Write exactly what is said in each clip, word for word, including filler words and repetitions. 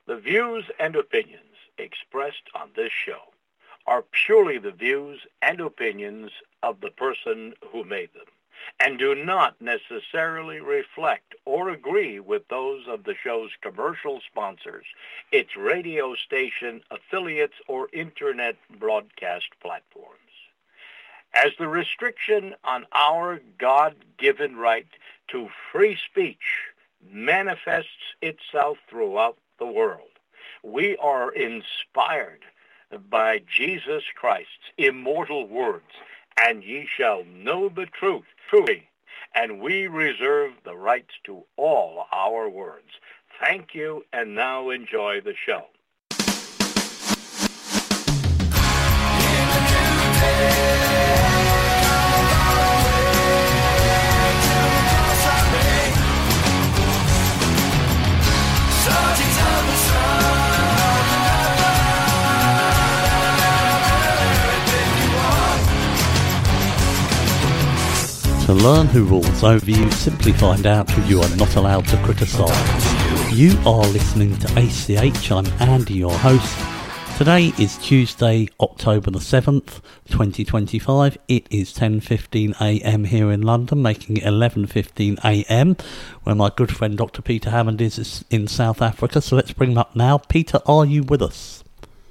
The views and opinions expressed on this show are purely the views and opinions of the person who made them, and do not necessarily reflect or agree with those of the show's commercial sponsors, its radio station affiliates, or internet broadcast platforms. As the restriction on our God-given right to free speech manifests itself throughout the world, we are inspired by Jesus Christ's immortal words, and ye shall know the truth truly, and we reserve the rights to all our words. Thank you, and now enjoy the show. To learn who rules over you, simply find out who you are not allowed to criticise. You are listening to A C H. I'm Andy, your host. Today is Tuesday, October the seventh, twenty twenty-five. It is ten fifteen a m here in London, making it eleven fifteen a m where my good friend Doctor Peter Hammond is in South Africa. So let's bring him up now. Peter, are you with us?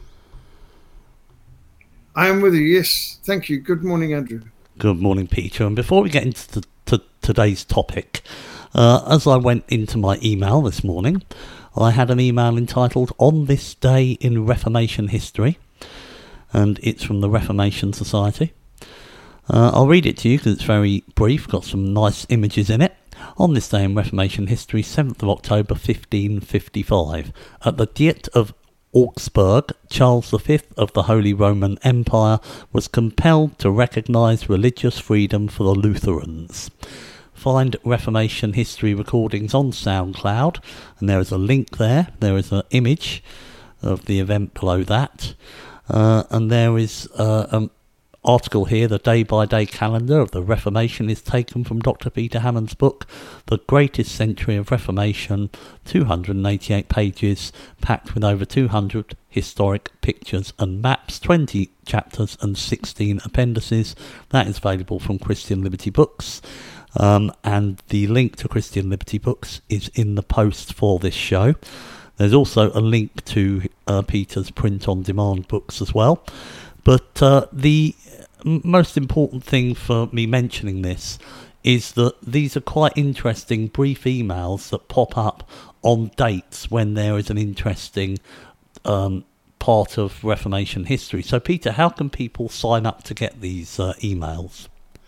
I am with you, yes. Thank you. Good morning, Andrew. Good morning, Peter. And before we get into the, to today's topic, uh, as I went into my email this morning, I had an email entitled On This Day in Reformation History, and it's from the Reformation Society. Uh, I'll read it to you because it's very brief, got some nice images in it. On this day in Reformation history, seventh of October, fifteen fifty-five, at the Diet of Augsburg, Charles the Fifth of the Holy Roman Empire was compelled to recognise religious freedom for the Lutherans. Find Reformation history recordings on SoundCloud, and there is a link there. There is an image of the event below that, uh, and there is uh, an article here. The day-by-day calendar of the Reformation is taken from Doctor Peter Hammond's book, The Greatest Century of Reformation, two hundred eighty-eight pages, packed with over two hundred historic pictures and maps, twenty chapters and sixteen appendices. That is available from Christian Liberty Books. Um, and the link to Christian Liberty Books is in the post for this show. There's also a link to uh, Peter's print-on-demand books as well. But uh, the most important thing for me mentioning this is that these are quite interesting brief emails that pop up on dates when there is an interesting um, part of Reformation history. So, Peter, how can people sign up to get these uh, emails?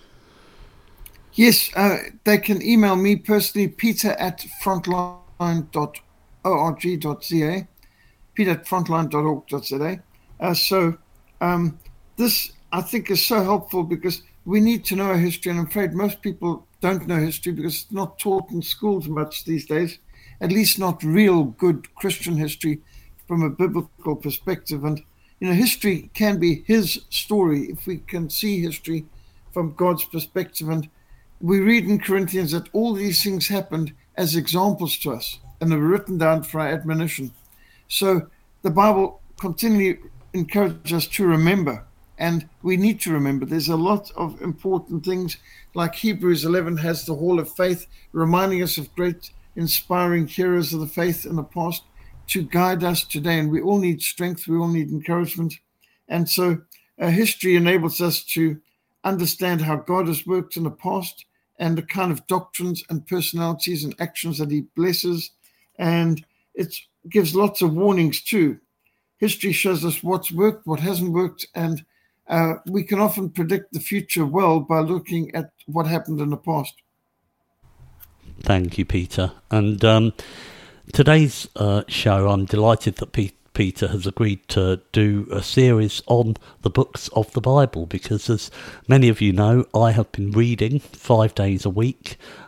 Yes, uh, they can email me personally, peter at frontline dot org dot z a, peter at frontline dot org dot z a. Uh, so um, this, I think, is so helpful because we need to know our history, and I'm afraid most people don't know history because it's not taught in schools much these days, at least not real good Christian history from a biblical perspective. And, you know, history can be his story if we can see history from God's perspective. And we read in Corinthians that all these things happened as examples to us, and they were written down for our admonition. So the Bible continually encourages us to remember, and we need to remember. There's a lot of important things, like Hebrews eleven has the Hall of Faith, reminding us of great inspiring heroes of the faith in the past to guide us today. And we all need strength, we all need encouragement. And so uh, history enables us to understand how God has worked in the past and the kind of doctrines and personalities and actions that he blesses. And it gives lots of warnings too. History shows us what's worked, what hasn't worked, and uh, we can often predict the future well by looking at what happened in the past. Thank you, Peter. And um, today's uh, show, I'm delighted that Pe- Peter has agreed to do a series on the books of the Bible, because as many of you know, I have been reading five days a week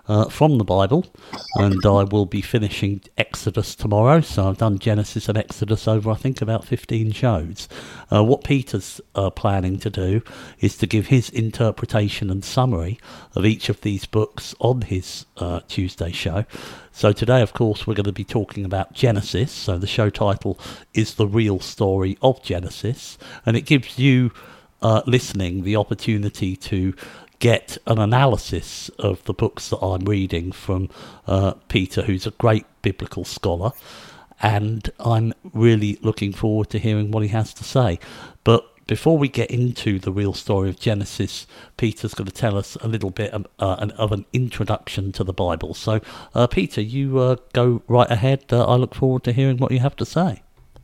uh, from the Bible, and I will be finishing Exodus tomorrow. So I've done Genesis and Exodus over, I think, about fifteen shows. Uh, what Peter's uh, planning to do is to give his interpretation and summary of each of these books on his uh, Tuesday show. So today, of course, we're going to be talking about Genesis. So the show title is The Real Story of Genesis, and it gives you uh, listening the opportunity to get an analysis of the books that I'm reading from uh, Peter, who's a great biblical scholar, and I'm really looking forward to hearing what he has to say. But before we get into the real story of Genesis, Peter's going to tell us a little bit of, uh, an, of an introduction to the Bible. So, uh, Peter, you uh, go right ahead. Uh, I look forward to hearing what you have to say.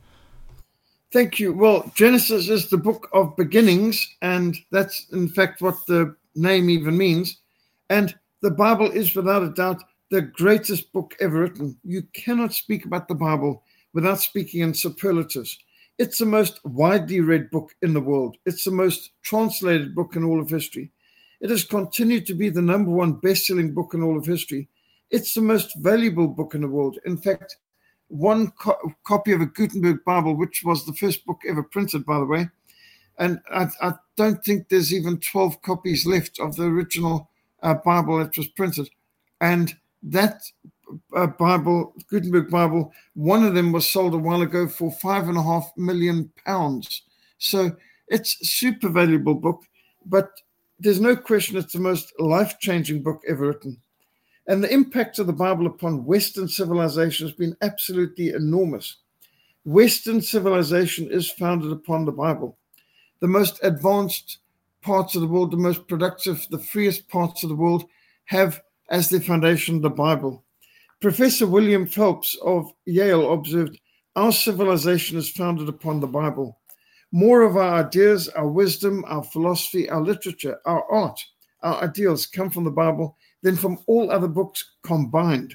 Thank you. Well, Genesis is the book of beginnings, and that's, in fact, what the name even means. And the Bible is, without a doubt, the greatest book ever written. You cannot speak about the Bible without speaking in superlatives. It's the most widely read book in the world. It's the most translated book in all of history. It has continued to be the number one best-selling book in all of history. It's the most valuable book in the world. In fact, one co- copy of a Gutenberg Bible, which was the first book ever printed, by the way, and I, I don't think there's even twelve copies left of the original uh, Bible that was printed. And that uh, Bible, Gutenberg Bible, one of them was sold a while ago for five and a half million pounds. So it's a super valuable book, but there's no question it's the most life-changing book ever written. And the impact of the Bible upon Western civilization has been absolutely enormous. Western civilization is founded upon the Bible. The most advanced parts of the world, the most productive, the freest parts of the world have as their foundation the Bible. Professor William Phelps of Yale observed, our civilization is founded upon the Bible. More of our ideas, our wisdom, our philosophy, our literature, our art, our ideals come from the Bible than from all other books combined.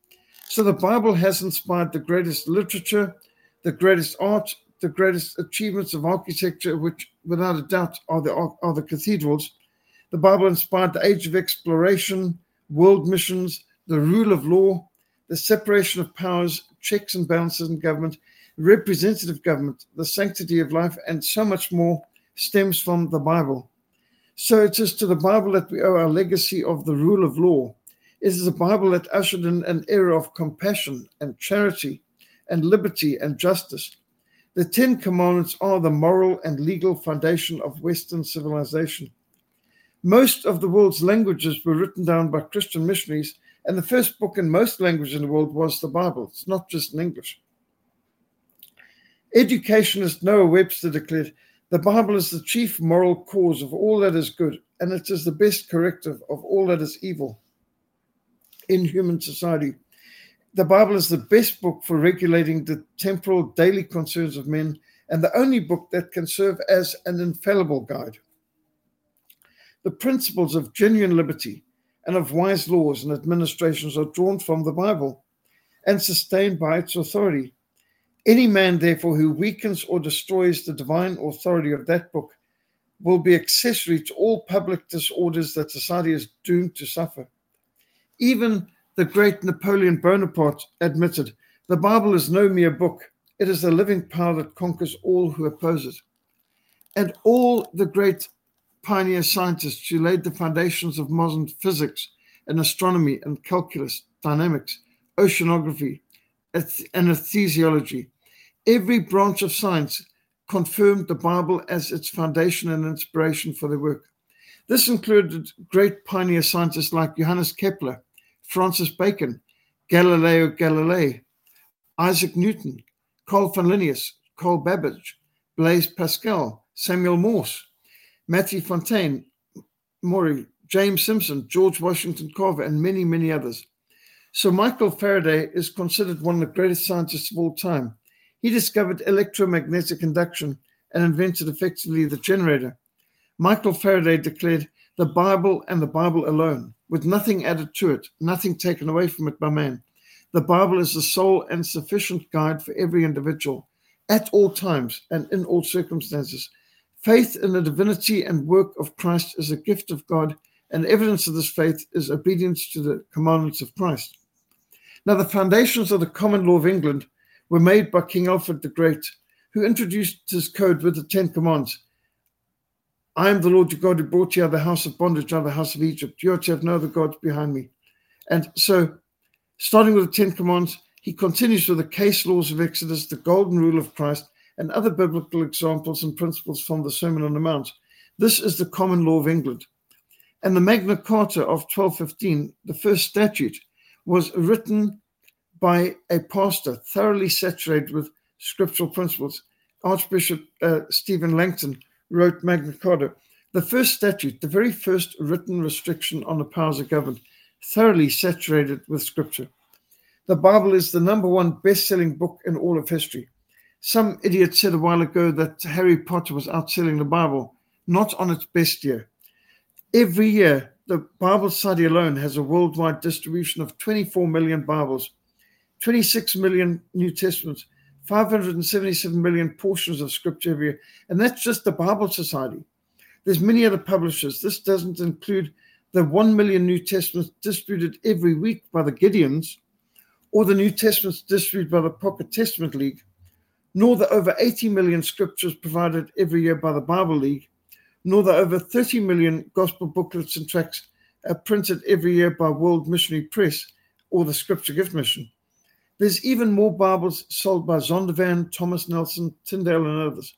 So the Bible has inspired the greatest literature, the greatest art, the greatest achievements of architecture, which without a doubt are the, are the cathedrals. The Bible inspired the age of exploration, world missions, the rule of law, the separation of powers, checks and balances in government, representative government, the sanctity of life, and so much more stems from the Bible. So it is to the Bible that we owe our legacy of the rule of law. It is the Bible that ushered in an era of compassion and charity and liberty and justice. The Ten Commandments are the moral and legal foundation of Western civilization. Most of the world's languages were written down by Christian missionaries, and the first book in most languages in the world was the Bible. It's not just in English. Educationist Noah Webster declared, the Bible is the chief moral cause of all that is good, and it is the best corrective of all that is evil in human society. The Bible is the best book for regulating the temporal daily concerns of men, and the only book that can serve as an infallible guide. The principles of genuine liberty and of wise laws and administrations are drawn from the Bible and sustained by its authority. Any man, therefore, who weakens or destroys the divine authority of that book will be accessory to all public disorders that society is doomed to suffer. Even the great Napoleon Bonaparte admitted, the Bible is no mere book. It is the living power that conquers all who oppose it. And all the great pioneer scientists who laid the foundations of modern physics and astronomy and calculus, dynamics, oceanography, and anesthesiology, every branch of science confirmed the Bible as its foundation and inspiration for their work. This included great pioneer scientists like Johannes Kepler, Francis Bacon, Galileo Galilei, Isaac Newton, Carl von Linnaeus, Carl Babbage, Blaise Pascal, Samuel Morse, Matthew Fontaine, Maury, James Simpson, George Washington Carver, and many, many others. So Michael Faraday is considered one of the greatest scientists of all time. He discovered electromagnetic induction and invented effectively the generator. Michael Faraday declared, the Bible and the Bible alone, with nothing added to it, nothing taken away from it by man. The Bible is the sole and sufficient guide for every individual, at all times and in all circumstances. Faith in the divinity and work of Christ is a gift of God and evidence of this faith is obedience to the commandments of Christ. Now, the foundations of the common law of England were made by King Alfred the Great, who introduced his code with the Ten Commands. I am the Lord your God who brought you out of the house of bondage, out of the house of Egypt. You are to have no other gods behind me. And so, starting with the Ten Commands, he continues with the case laws of Exodus, the golden rule of Christ, and other biblical examples and principles from the Sermon on the Mount. This is the common law of England. And the Magna Carta of twelve fifteen, the first statute, was written by a pastor thoroughly saturated with scriptural principles. Archbishop uh, Stephen Langton wrote Magna Carta. The first statute, the very first written restriction on the powers of government, thoroughly saturated with scripture. The Bible is the number one best-selling book in all of history. Some idiot said a while ago that Harry Potter was outselling the Bible. Not on its best year. Every year, the Bible Society alone has a worldwide distribution of twenty-four million Bibles, twenty-six million New Testaments, five hundred seventy-seven million portions of Scripture every year. And that's just the Bible Society. There's many other publishers. This doesn't include the one million New Testaments distributed every week by the Gideons, or the New Testaments distributed by the Pocket Testament League, nor the over eighty million scriptures provided every year by the Bible League, nor the over thirty million gospel booklets and tracts uh, printed every year by World Missionary Press or the Scripture Gift Mission. There's even more Bibles sold by Zondervan, Thomas Nelson, Tyndale, and others.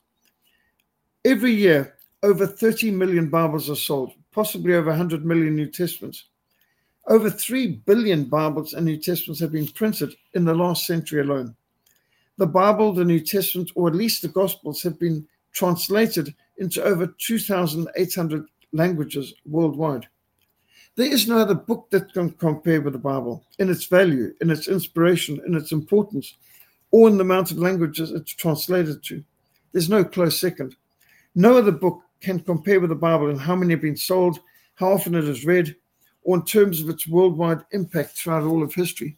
Every year, over thirty million Bibles are sold, possibly over one hundred million New Testaments. Over three billion Bibles and New Testaments have been printed in the last century alone. The Bible, the New Testament, or at least the Gospels, have been translated into over two thousand eight hundred languages worldwide. There is no other book that can compare with the Bible in its value, in its inspiration, in its importance, or in the amount of languages it's translated to. There's no close second. No other book can compare with the Bible in how many have been sold, how often it is read, or in terms of its worldwide impact throughout all of history.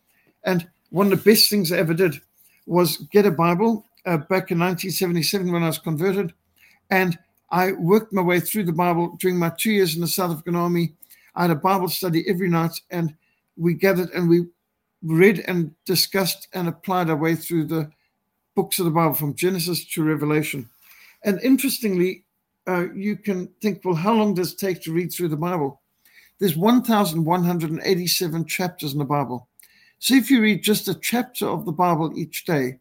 And one of the best things I ever did was get a Bible uh, back in nineteen seventy-seven when I was converted, and I worked my way through the Bible during my two years in the South African Army. I had a Bible study every night, and we gathered and we read and discussed and applied our way through the books of the Bible from Genesis to Revelation. And interestingly, uh, you can think, well, how long does it take to read through the Bible? There's one thousand one hundred eighty-seven chapters in the Bible. So if you read just a chapter of the Bible each day,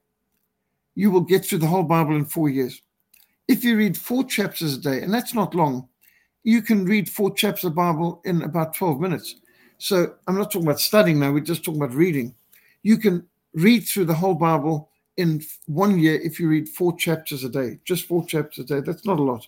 you will get through the whole Bible in four years. If you read four chapters a day, and that's not long, you can read four chapters of the Bible in about twelve minutes. So I'm not talking about studying now, we're just talking about reading. You can read through the whole Bible in one year if you read four chapters a day, just four chapters a day. That's not a lot.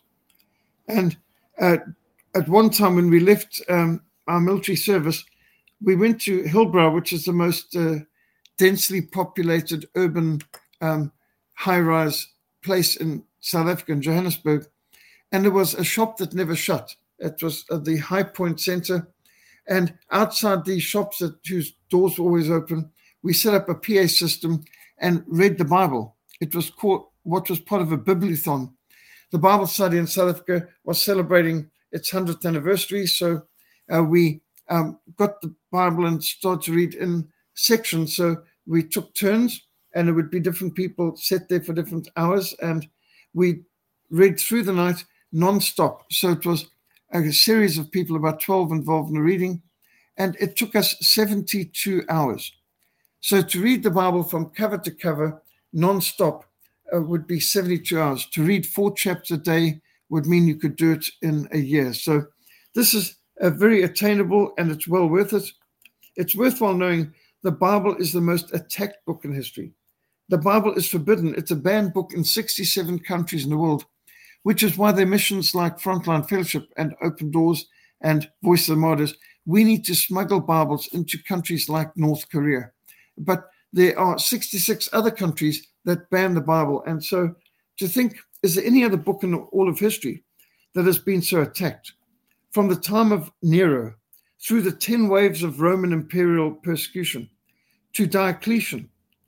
And uh, at one time when we left um, our military service, we went to Hillbrow, which is the most uh, densely populated urban um, high-rise place in South Africa, in Johannesburg. And there was a shop that never shut. It was at the High Point Center. And outside these shops that, whose doors were always open, we set up a P A system and read the Bible. It was called what was part of a Bibliothon. The Bible Society in South Africa was celebrating its hundredth anniversary. So uh, we um, got the Bible and started to read in sections. So we took turns, and it would be different people sat there for different hours. And we read through the night non-stop. So it was a series of people, about twelve involved in the reading, and it took us seventy-two hours. So to read the Bible from cover to cover non-stop uh, would be seventy-two hours. To read four chapters a day would mean you could do it in a year. So this is a very attainable, and it's well worth it. It's worthwhile knowing the Bible is the most attacked book in history. The Bible is forbidden. It's a banned book in sixty-seven countries in the world, which is why their missions like Frontline Fellowship and Open Doors and Voice of the Martyrs, we need to smuggle Bibles into countries like North Korea. But there are sixty-six other countries that ban the Bible. And so to think, is there any other book in all of history that has been so attacked? From the time of Nero, through the ten waves of Roman imperial persecution, to Diocletian,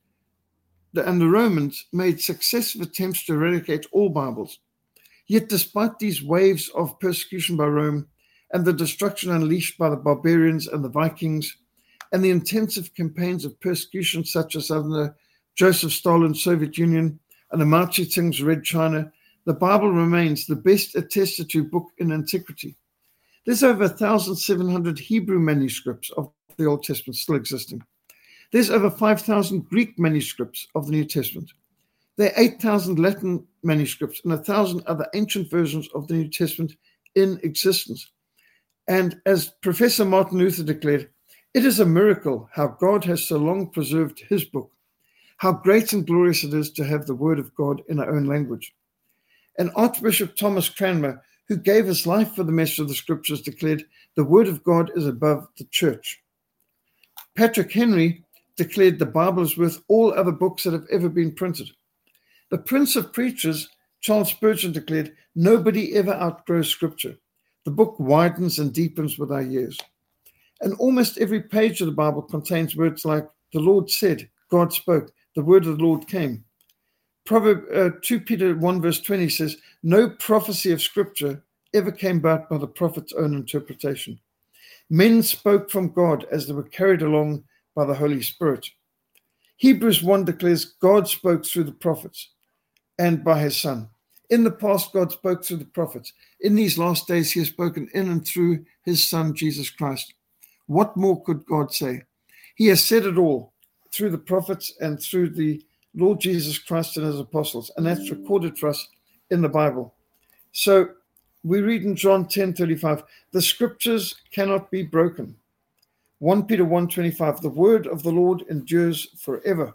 and the Romans made successive attempts to eradicate all Bibles. Yet despite these waves of persecution by Rome, and the destruction unleashed by the barbarians and the Vikings, and the intensive campaigns of persecution such as under Joseph Stalin's Soviet Union and the Mao Zedong's Red China, the Bible remains the best attested to book in antiquity. There's over one thousand seven hundred Hebrew manuscripts of the Old Testament still existing. There's over five thousand Greek manuscripts of the New Testament. There are eight thousand Latin manuscripts and one thousand other ancient versions of the New Testament in existence. And as Professor Martin Luther declared, it is a miracle how God has so long preserved his book. How great and glorious it is to have the word of God in our own language. And Archbishop Thomas Cranmer, who gave his life for the message of the scriptures, declared, the word of God is above the church. Patrick Henry declared the Bible is worth all other books that have ever been printed. The Prince of Preachers, Charles Spurgeon, declared, nobody ever outgrows scripture. The book widens and deepens with our years. And almost every page of the Bible contains words like, the Lord said, God spoke, the word of the Lord came. Proverb uh, Second Peter one verse twenty says, no prophecy of scripture ever came about by the prophet's own interpretation. Men spoke from God as they were carried along by the Holy Spirit. Hebrews one declares God spoke through the prophets and by his Son. In the past, God spoke through the prophets. In these last days, he has spoken in and through his Son, Jesus Christ. What more could God say? He has said it all through the prophets and through the Lord Jesus Christ and his apostles, and that's recorded for us in the Bible. So we read in John ten thirty-five, the scriptures cannot be broken. First Peter one twenty-five, the word of the Lord endures forever.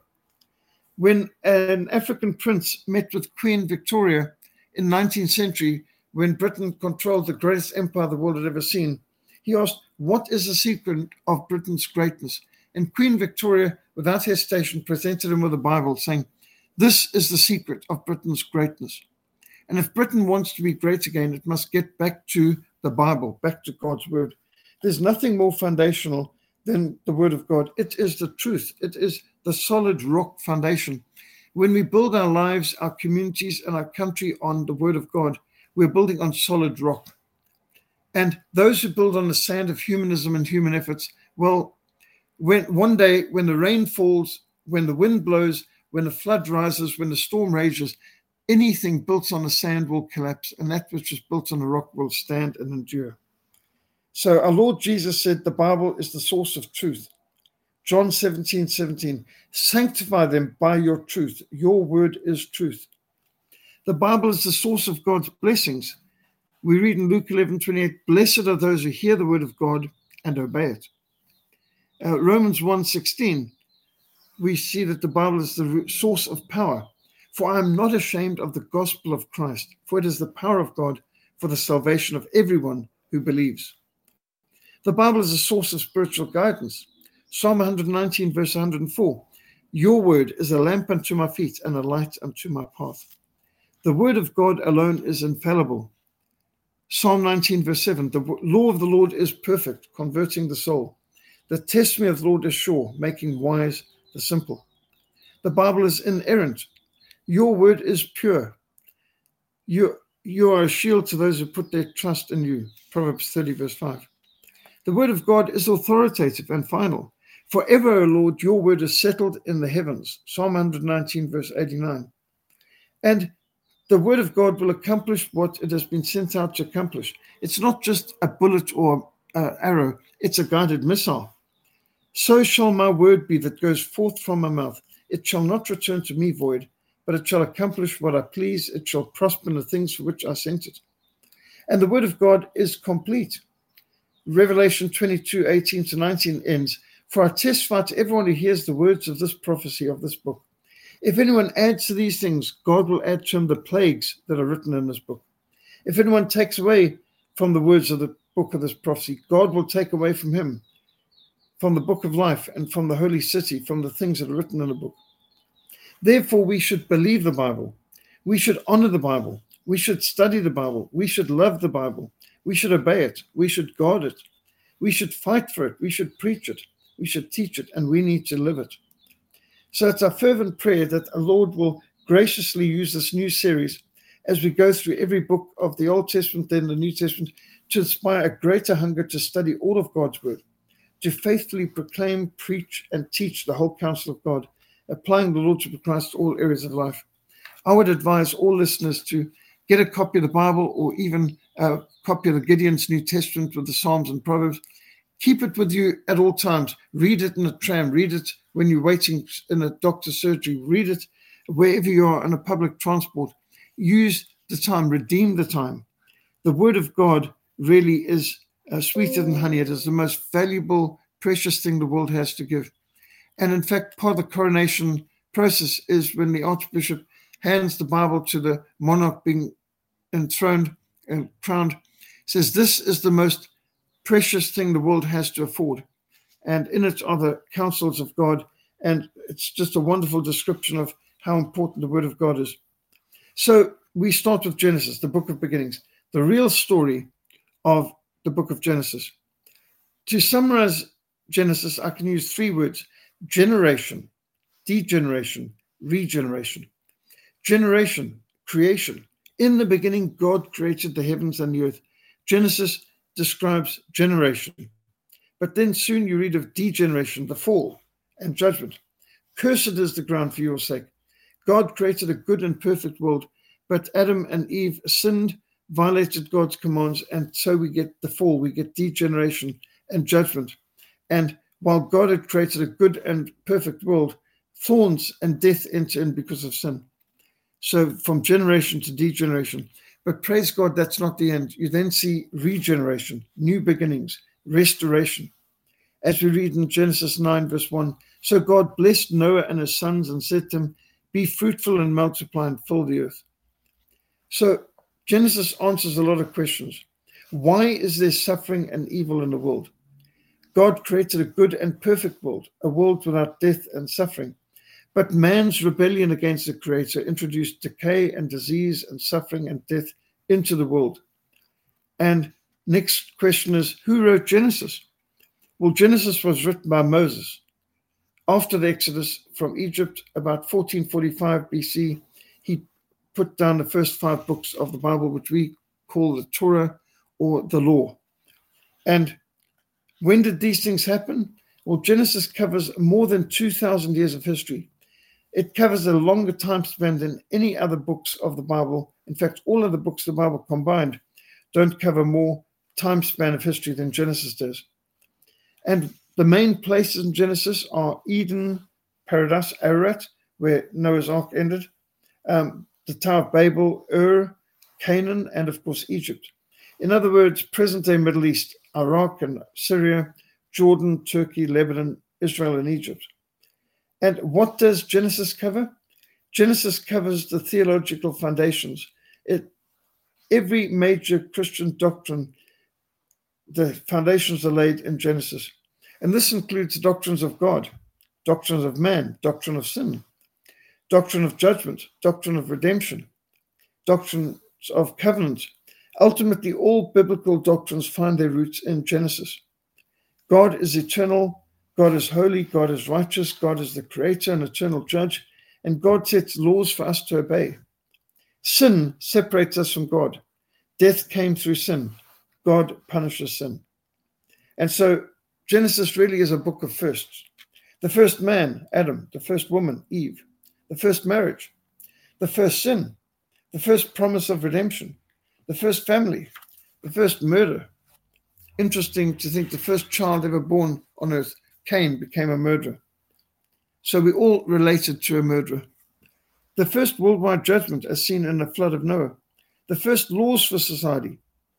When an African prince met with Queen Victoria in the nineteenth century, when Britain controlled the greatest empire the world had ever seen, he asked, what is the secret of Britain's greatness? And Queen Victoria, without hesitation, presented him with a Bible, saying, this is the secret of Britain's greatness. And if Britain wants to be great again, it must get back to the Bible, back to God's word. There's nothing more foundational than the word of God. It is the truth. It is the solid rock foundation. When we build our lives, our communities, and our country on the word of God, we're building on solid rock. And those who build on the sand of humanism and human efforts, well, when one day when the rain falls, when the wind blows, when the flood rises, when the storm rages, anything built on the sand will collapse, and that which is built on the rock will stand and endure. So our Lord Jesus said the Bible is the source of truth. John seventeen seventeen, sanctify them by your truth. Your word is truth. The Bible is the source of God's blessings. We read in Luke eleven twenty-eight, blessed are those who hear the word of God and obey it. Uh, Romans one sixteen, we see that the Bible is the source of power. For I am not ashamed of the gospel of Christ, for it is the power of God for the salvation of everyone who believes. The Bible is a source of spiritual guidance. Psalm one nineteen verse one hundred four, your word is a lamp unto my feet and a light unto my path. The word of God alone is infallible. Psalm nineteen verse seven, the law of the Lord is perfect, converting the soul. The testimony of the Lord is sure, making wise the simple. The Bible is inerrant. Your word is pure. You, you are a shield to those who put their trust in you. Proverbs thirty verse five. The word of God is authoritative and final. Forever, O Lord, your word is settled in the heavens. Psalm one nineteen verse eighty-nine. And the word of God will accomplish what it has been sent out to accomplish. It's not just a bullet or an arrow. It's a guided missile. So shall my word be that goes forth from my mouth. It shall not return to me void, but it shall accomplish what I please. It shall prosper in the things for which I sent it. And the word of God is complete. Revelation twenty-two, eighteen to nineteen ends, for I testify to everyone who hears the words of this prophecy of this book. If anyone adds to these things, God will add to him the plagues that are written in this book. If anyone takes away from the words of the book of this prophecy, God will take away from him, from the book of life and from the holy city, from the things that are written in the book. Therefore, we should believe the Bible. We should honor the Bible. We should study the Bible. We should love the Bible. We should obey it. We should guard it. We should fight for it. We should preach it. We should teach it, and we need to live it. So it's our fervent prayer that the Lord will graciously use this new series as we go through every book of the Old Testament, then the New Testament, to inspire a greater hunger to study all of God's word, to faithfully proclaim, preach, and teach the whole counsel of God, applying the Lordship of Christ to all areas of life. I would advise all listeners to get a copy of the Bible, or even a copy of the Gideon's New Testament with the Psalms and Proverbs. Keep it with you at all times. Read it in a tram. Read it when you're waiting in a doctor's surgery. Read it wherever you are in a public transport. Use the time. Redeem the time. The Word of God really is uh, sweeter than honey. It is the most valuable, precious thing the world has to give. And in fact, part of the coronation process is when the Archbishop hands the Bible to the monarch being enthroned and crowned, says, this is the most precious thing the world has to afford. And in it are the counsels of God. And it's just a wonderful description of how important the Word of God is. So we start with Genesis, the book of beginnings, the real story of the book of Genesis. To summarize Genesis, I can use three words: generation, degeneration, regeneration. Generation, creation. In the beginning, God created the heavens and the earth. Genesis describes generation. But then soon you read of degeneration, the fall, and judgment. Cursed is the ground for your sake. God created a good and perfect world, but Adam and Eve sinned, violated God's commands, and so we get the fall, we get degeneration and judgment. And while God had created a good and perfect world, thorns and death enter in because of sin. So from generation to degeneration. But praise God, that's not the end. You then see regeneration, new beginnings, restoration. As we read in Genesis nine, verse one, so God blessed Noah and his sons and said to him, be fruitful and multiply and fill the earth. So Genesis answers a lot of questions. Why is there suffering and evil in the world? God created a good and perfect world, a world without death and suffering. But man's rebellion against the Creator introduced decay and disease and suffering and death into the world. And next question is, who wrote Genesis? Well, Genesis was written by Moses. After the Exodus from Egypt, about fourteen forty-five B C, he put down the first five books of the Bible, which we call the Torah or the law. And when did these things happen? Well, Genesis covers more than two thousand years of history. It covers a longer time span than any other books of the Bible. In fact, all of the books of the Bible combined don't cover more time span of history than Genesis does. And the main places in Genesis are Eden, Paradise, Ararat, where Noah's Ark ended, um, the Tower of Babel, Ur, Canaan, and of course Egypt. In other words, present-day Middle East, Iraq and Syria, Jordan, Turkey, Lebanon, Israel, and Egypt. And what does Genesis cover? Genesis covers the theological foundations. It, every major Christian doctrine, the foundations are laid in Genesis. And this includes doctrines of God, doctrines of man, doctrine of sin, doctrine of judgment, doctrine of redemption, doctrines of covenant. Ultimately, all biblical doctrines find their roots in Genesis. God is eternal. God is holy, God is righteous, God is the creator and eternal judge, and God sets laws for us to obey. Sin separates us from God. Death came through sin. God punishes sin. And so Genesis really is a book of firsts. The first man, Adam, the first woman, Eve, the first marriage, the first sin, the first promise of redemption, the first family, the first murder. Interesting to think the first child ever born on earth, Cain, became a murderer. So we all related to a murderer. The first worldwide judgment as seen in the flood of Noah. The first laws for society.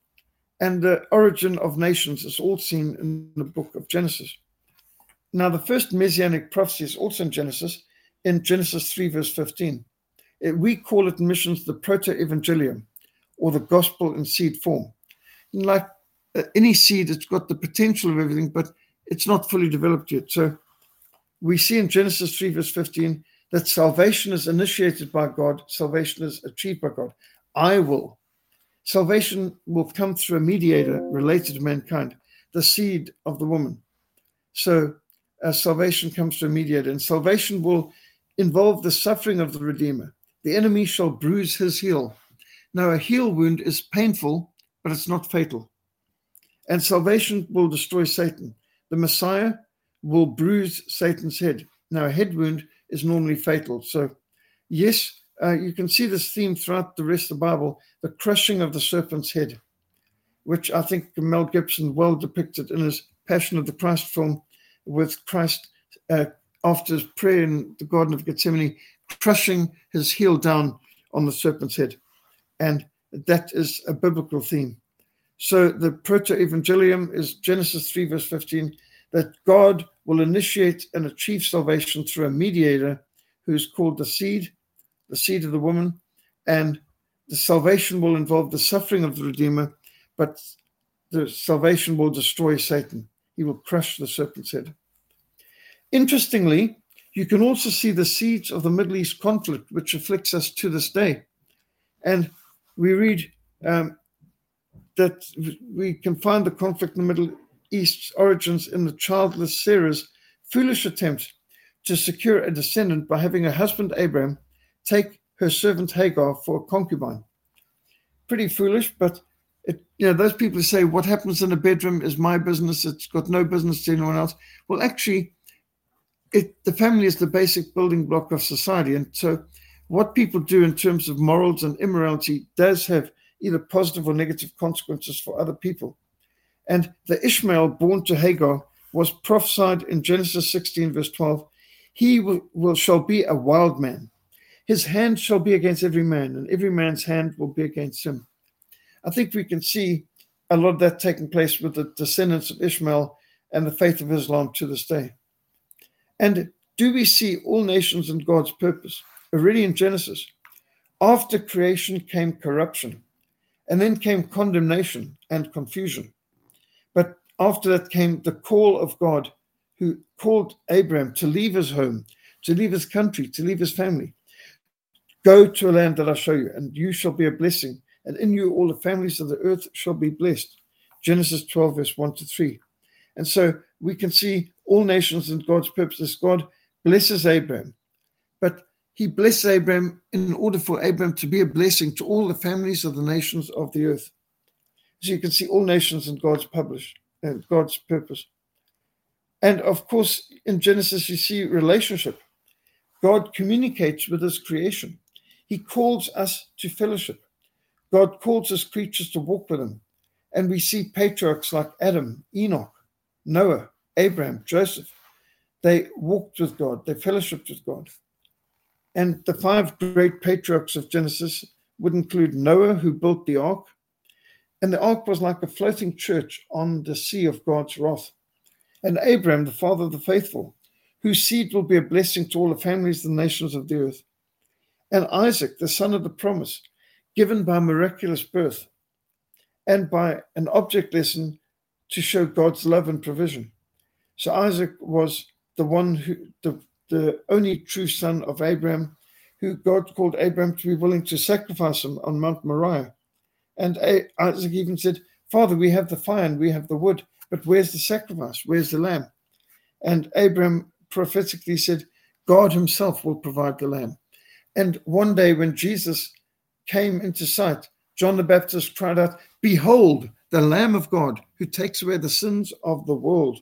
And the origin of nations is all seen in the book of Genesis. Now, the first messianic prophecy is also in Genesis, in Genesis three, verse fifteen. It, we call it in missions the proto-evangelium, or the gospel in seed form. And like uh, any seed, it's got the potential of everything, but it's not fully developed yet. So we see in Genesis three, verse fifteen, that salvation is initiated by God, salvation is achieved by God. I will. Salvation will come through a mediator related to mankind, the seed of the woman. So uh, salvation comes through a mediator, and salvation will involve the suffering of the Redeemer. The enemy shall bruise his heel. Now, a heel wound is painful, but it's not fatal. And salvation will destroy Satan. The Messiah will bruise Satan's head. Now, a head wound is normally fatal. So, yes, uh, you can see this theme throughout the rest of the Bible, the crushing of the serpent's head, which I think Mel Gibson well depicted in his Passion of the Christ film, with Christ uh, after his prayer in the Garden of Gethsemane, crushing his heel down on the serpent's head. And that is a biblical theme. So the proto-evangelium is Genesis three, verse fifteen, that God will initiate and achieve salvation through a mediator who is called the seed, the seed of the woman, and the salvation will involve the suffering of the Redeemer, but the salvation will destroy Satan. He will crush the serpent's head. Interestingly, you can also see the seeds of the Middle East conflict, which afflicts us to this day. And we read um, that we can find the conflict in the Middle East's origins in the childless Sarah's foolish attempt to secure a descendant by having her husband Abraham take her servant Hagar for a concubine. Pretty foolish, but it, you know, those people who say what happens in a bedroom is my business, it's got no business to anyone else. Well, actually, it, the family is the basic building block of society. And so what people do in terms of morals and immorality does have either positive or negative consequences for other people. And the Ishmael born to Hagar was prophesied in Genesis sixteen, verse twelve. He will, will shall be a wild man. His hand shall be against every man, and every man's hand will be against him. I think we can see a lot of that taking place with the descendants of Ishmael and the faith of Islam to this day. And do we see all nations in God's purpose? Already in Genesis, after creation came corruption, and then came condemnation and confusion. But after that came the call of God, who called Abraham to leave his home, to leave his country, to leave his family. Go to a land that I show you, and you shall be a blessing, and in you all the families of the earth shall be blessed. Genesis twelve, verse one to three. And so we can see all nations in God's purposes. God blesses Abraham, but he blesses Abraham in order for Abraham to be a blessing to all the families of the nations of the earth. So you can see all nations in God's publish and God's purpose. And of course, in Genesis, you see relationship. God communicates with his creation. He calls us to fellowship. God calls his creatures to walk with him. And we see patriarchs like Adam, Enoch, Noah, Abraham, Joseph. They walked with God. They fellowshiped with God. And the five great patriarchs of Genesis would include Noah, who built the ark. And the ark was like a floating church on the sea of God's wrath. And Abraham, the father of the faithful, whose seed will be a blessing to all the families and nations of the earth. And Isaac, the son of the promise, given by miraculous birth and by an object lesson to show God's love and provision. So Isaac was the one who, the, the only true son of Abraham, who God called Abraham to be willing to sacrifice him on Mount Moriah. And Isaac even said, Father, we have the fire and we have the wood, but where's the sacrifice? Where's the lamb? And Abraham prophetically said, God himself will provide the lamb. And one day when Jesus came into sight, John the Baptist cried out, Behold, the Lamb of God who takes away the sins of the world.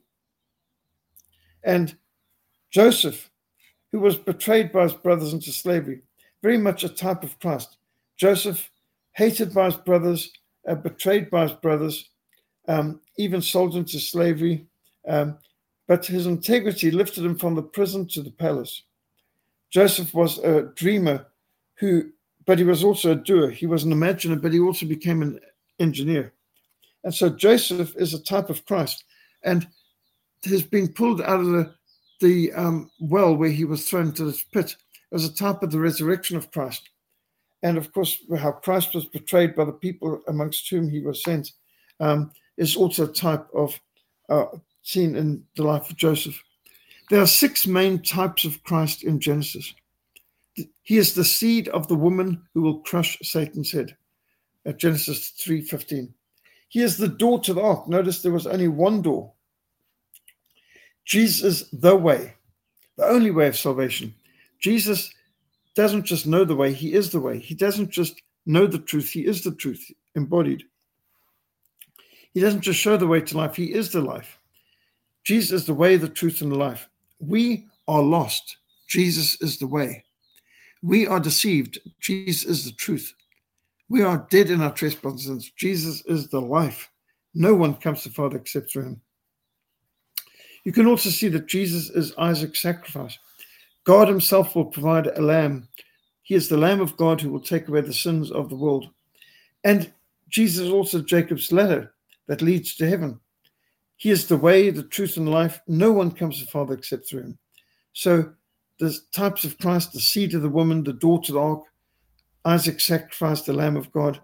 And Joseph, who was betrayed by his brothers into slavery, very much a type of Christ. Joseph, hated by his brothers, uh, betrayed by his brothers, um, even sold into slavery, um, but his integrity lifted him from the prison to the palace. Joseph was a dreamer, who, but he was also a doer. He was an imaginer, but he also became an engineer. And so Joseph is a type of Christ, and has been pulled out of the, the um, well where he was thrown into this pit as a type of the resurrection of Christ. And of course, how Christ was betrayed by the people amongst whom he was sent um, is also a type of uh, seen in the life of Joseph. There are six main types of Christ in Genesis. He is the seed of the woman who will crush Satan's head, at Genesis three fifteen. He is the door to the ark. Notice there was only one door. Jesus is the way, the only way of salvation. Jesus doesn't just know the way, he is the way. He doesn't just know the truth, he is the truth embodied. He doesn't just show the way to life, he is the life. Jesus is the way, the truth, and the life. We are lost. Jesus is the way. We are deceived. Jesus is the truth. We are dead in our trespasses. Jesus is the life. No one comes to the Father except through him. You can also see that Jesus is Isaac's sacrifice. God himself will provide a lamb. He is the Lamb of God who will take away the sins of the world. And Jesus is also Jacob's ladder that leads to heaven. He is the way, the truth, and life. No one comes to the Father except through him. So the types of Christ, the seed of the woman, the door to the ark, Isaac sacrificed the Lamb of God,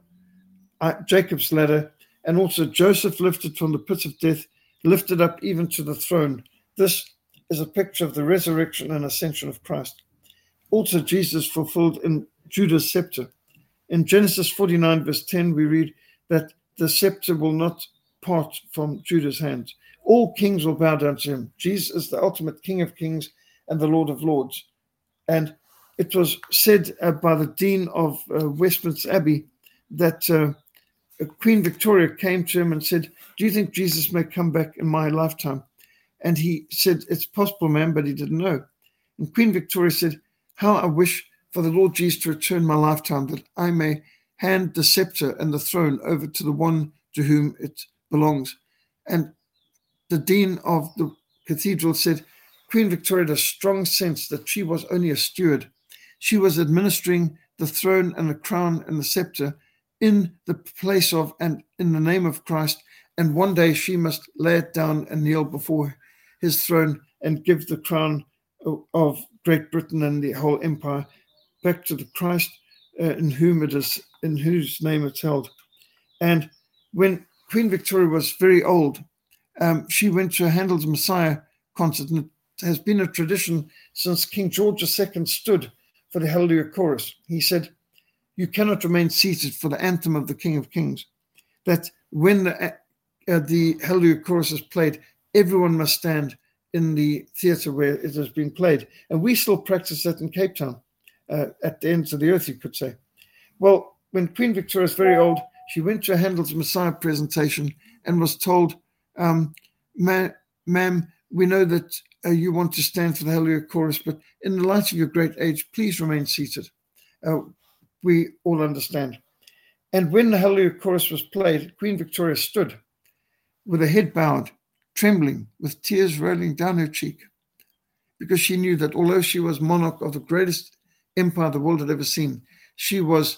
Jacob's ladder, and also Joseph lifted from the pit of death, lifted up even to the throne. This is a picture of the resurrection and ascension of Christ. Also, Jesus fulfilled in Judah's scepter. In Genesis forty-nine, verse ten, we read that the scepter will not part from Judah's hands. All kings will bow down to him. Jesus is the ultimate King of kings and the Lord of lords. And it was said uh, by the Dean of uh, Westminster Abbey that uh, Queen Victoria came to him and said, "Do you think Jesus may come back in my lifetime?" And he said, "It's possible, ma'am," but he didn't know. And Queen Victoria said, "How I wish for the Lord Jesus to return in my lifetime, that I may hand the scepter and the throne over to the one to whom it belongs." And the Dean of the cathedral said, Queen Victoria had a strong sense that she was only a steward. She was administering the throne and the crown and the scepter in the place of and in the name of Christ, and one day she must lay it down and kneel before his throne and give the crown of Great Britain and the whole empire back to the Christ uh, in whom it is, in whose name it's held. And when Queen Victoria was very old, um, she went to a Handel's Messiah concert, and it has been a tradition since King George the Second stood for the Hallelujah Chorus. He said, "You cannot remain seated for the anthem of the King of Kings." That when the, uh, the Hallelujah Chorus is played, everyone must stand in the theatre where it has been played. And we still practice that in Cape Town, uh, at the ends of the earth, you could say. Well, when Queen Victoria was very old, she went to a Handel's Messiah presentation and was told, um, Ma- ma'am, we know that uh, you want to stand for the Hallelujah Chorus, but in the light of your great age, please remain seated. Uh, we all understand. And when the Hallelujah Chorus was played, Queen Victoria stood with her head bowed, trembling, with tears rolling down her cheek, because she knew that although she was monarch of the greatest empire the world had ever seen, she was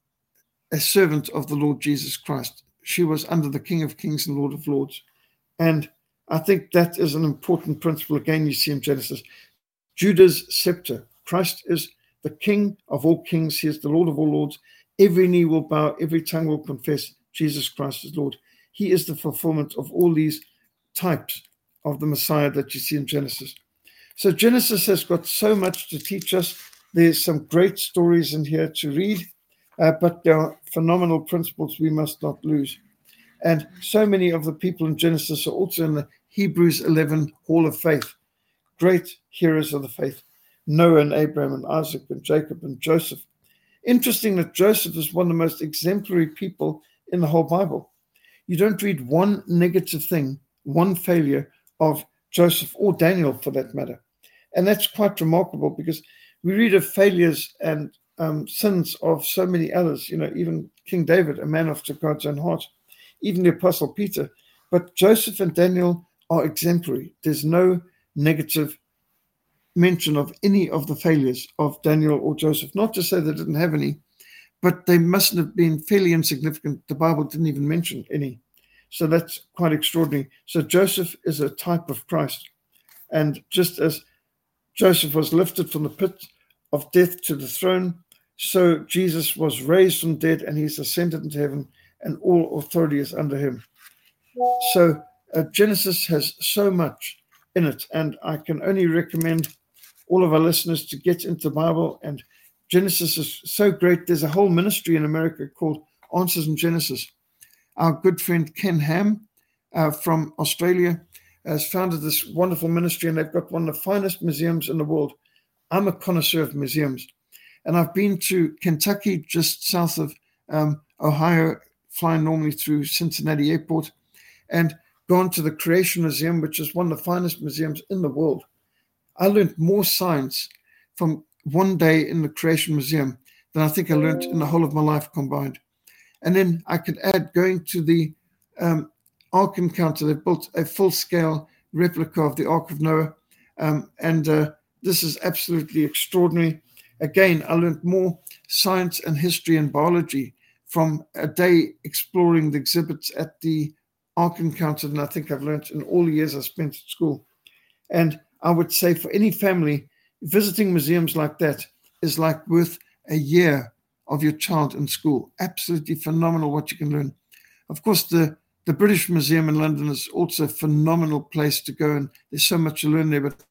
a servant of the Lord Jesus Christ. She was under the King of Kings and Lord of Lords. And I think that is an important principle, again, you see in Genesis. Judah's scepter. Christ is the King of all kings. He is the Lord of all lords. Every knee will bow, every tongue will confess Jesus Christ is Lord. He is the fulfillment of all these types of the Messiah that you see in Genesis. So Genesis has got so much to teach us. There's some great stories in here to read, uh, but there are phenomenal principles we must not lose. And so many of the people in Genesis are also in the Hebrews eleven Hall of Faith, great heroes of the faith, Noah and Abraham and Isaac and Jacob and Joseph. Interesting that Joseph is one of the most exemplary people in the whole Bible. You don't read one negative thing, one failure of Joseph or Daniel for that matter. And that's quite remarkable, because we read of failures and um, sins of so many others, you know, even King David, a man after God's own heart, even the Apostle Peter. But Joseph and Daniel are exemplary. There's no negative mention of any of the failures of Daniel or Joseph. Not to say they didn't have any, but they mustn't have been fairly insignificant. The Bible didn't even mention any. So that's quite extraordinary. So Joseph is a type of Christ. And just as Joseph was lifted from the pit of death to the throne, so Jesus was raised from dead and he's ascended into heaven, and all authority is under him. So uh, Genesis has so much in it, and I can only recommend all of our listeners to get into the Bible. And Genesis is so great. There's a whole ministry in America called Answers in Genesis. Our good friend Ken Ham uh, from Australia has founded this wonderful ministry, and they've got one of the finest museums in the world. I'm a connoisseur of museums, and I've been to Kentucky, just south of um, Ohio, flying normally through Cincinnati Airport, and gone to the Creation Museum, which is one of the finest museums in the world. I learned more science from one day in the Creation Museum than I think I learned in the whole of my life combined. And then I could add going to the um, Ark Encounter. They built a full-scale replica of the Ark of Noah, um, and uh, this is absolutely extraordinary. Again, I learned more science and history and biology from a day exploring the exhibits at the Ark Encounter than I think I've learned in all the years I spent at school. And I would say for any family, visiting museums like that is like worth a year of your child in school. Absolutely phenomenal what you can learn. Of course, the, the British Museum in London is also a phenomenal place to go, and there's so much to learn there. But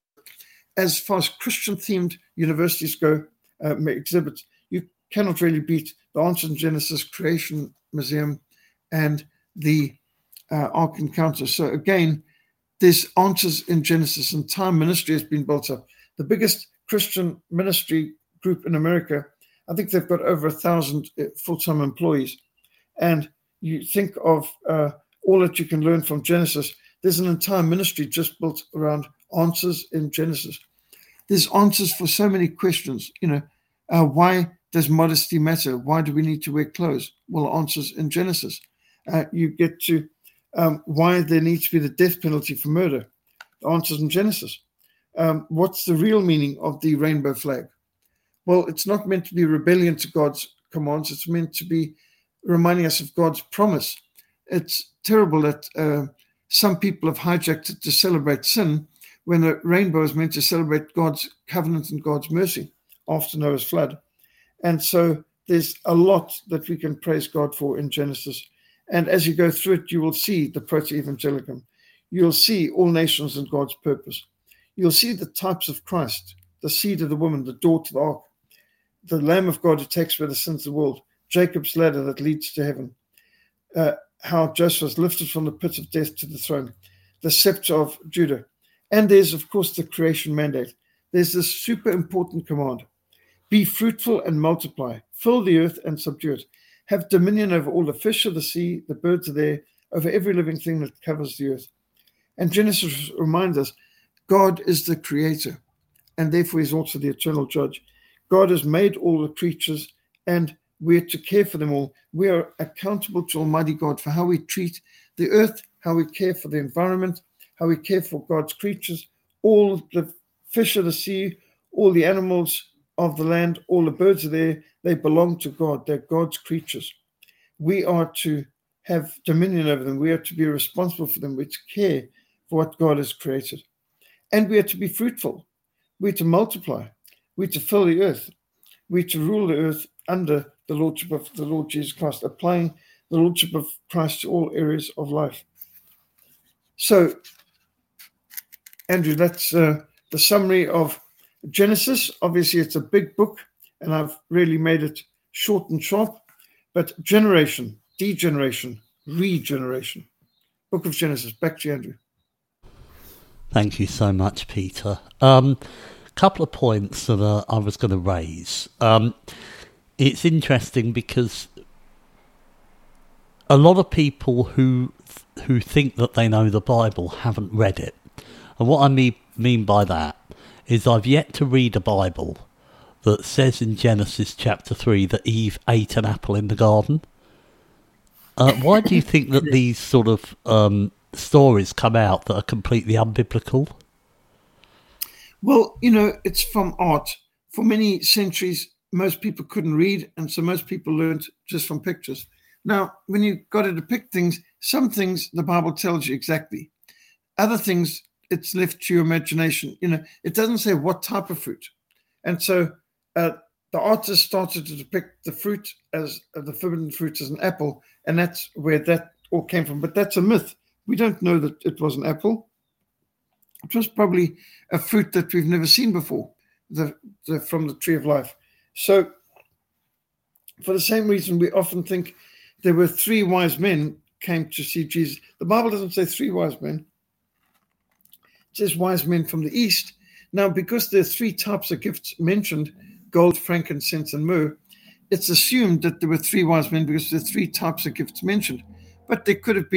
as far as Christian-themed universities go, uh, exhibits, you cannot really beat the Answers in Genesis Creation Museum and the uh, Ark Encounter. So again, there's answers in Genesis, and Time Ministry has been built up. The biggest Christian ministry group in America, I think they've got over a thousand full-time employees. And you think of uh, all that you can learn from Genesis. There's an entire ministry just built around answers in Genesis. There's answers for so many questions. You know, uh, why does modesty matter? Why do we need to wear clothes? Well, answers in Genesis. Uh, you get to um, why there needs to be the death penalty for murder. The answers in Genesis. Um, what's the real meaning of the rainbow flag? Well, it's not meant to be rebellion to God's commands. It's meant to be reminding us of God's promise. It's terrible that uh, some people have hijacked it to celebrate sin when the rainbow is meant to celebrate God's covenant and God's mercy after Noah's flood. And so there's a lot that we can praise God for in Genesis. And as you go through it, you will see the proto-evangelicum. You'll see all nations and God's purpose. You'll see the types of Christ, the seed of the woman, the door to the ark, the Lamb of God who takes away the sins of the world, Jacob's ladder that leads to heaven, uh, how Joseph was lifted from the pit of death to the throne, the scepter of Judah. And there's, of course, the creation mandate. There's this super important command. Be fruitful and multiply. Fill the earth and subdue it. Have dominion over all the fish of the sea, the birds of the air, over every living thing that covers the earth. And Genesis reminds us, God is the creator, and therefore he's also the eternal judge. God has made all the creatures, and we're to care for them all. We are accountable to Almighty God for how we treat the earth, how we care for the environment, how we care for God's creatures, all the fish of the sea, all the animals of the land, all the birds of the air, they belong to God. They're God's creatures. We are to have dominion over them. We are to be responsible for them. We're to care for what God has created. And we are to be fruitful. We're to multiply. We're to fill the earth. We're to rule the earth under the lordship of the Lord Jesus Christ, applying the lordship of Christ to all areas of life. So, Andrew, that's uh, the summary of Genesis. Obviously, it's a big book, and I've really made it short and sharp. But generation, degeneration, regeneration. Book of Genesis. Back to you, Andrew. Thank you so much, Peter. Um, couple of points that uh, I was going to raise. Um, it's interesting because a lot of people who who think that they know the Bible haven't read it. And what I mean, mean by that is I've yet to read a Bible that says in Genesis chapter three that Eve ate an apple in the garden. Uh, why do you think that these sort of um, stories come out that are completely unbiblical? Well, you know, it's from art. For many centuries, most people couldn't read, and so most people learned just from pictures. Now, when you've got to depict things, some things the Bible tells you exactly. Other things, it's left to your imagination. You know, it doesn't say what type of fruit. And so uh, the artist started to depict the fruit as uh, the forbidden fruit as an apple, and that's where that all came from. But that's a myth. We don't know that it was an apple. It was probably a fruit that we've never seen before, the, the, from the tree of life. So for the same reason, we often think there were three wise men came to see Jesus. The Bible doesn't say three wise men. It says wise men from the east. Now, because there are three types of gifts mentioned, gold, frankincense, and myrrh, it's assumed that there were three wise men because there are three types of gifts mentioned. But there could have been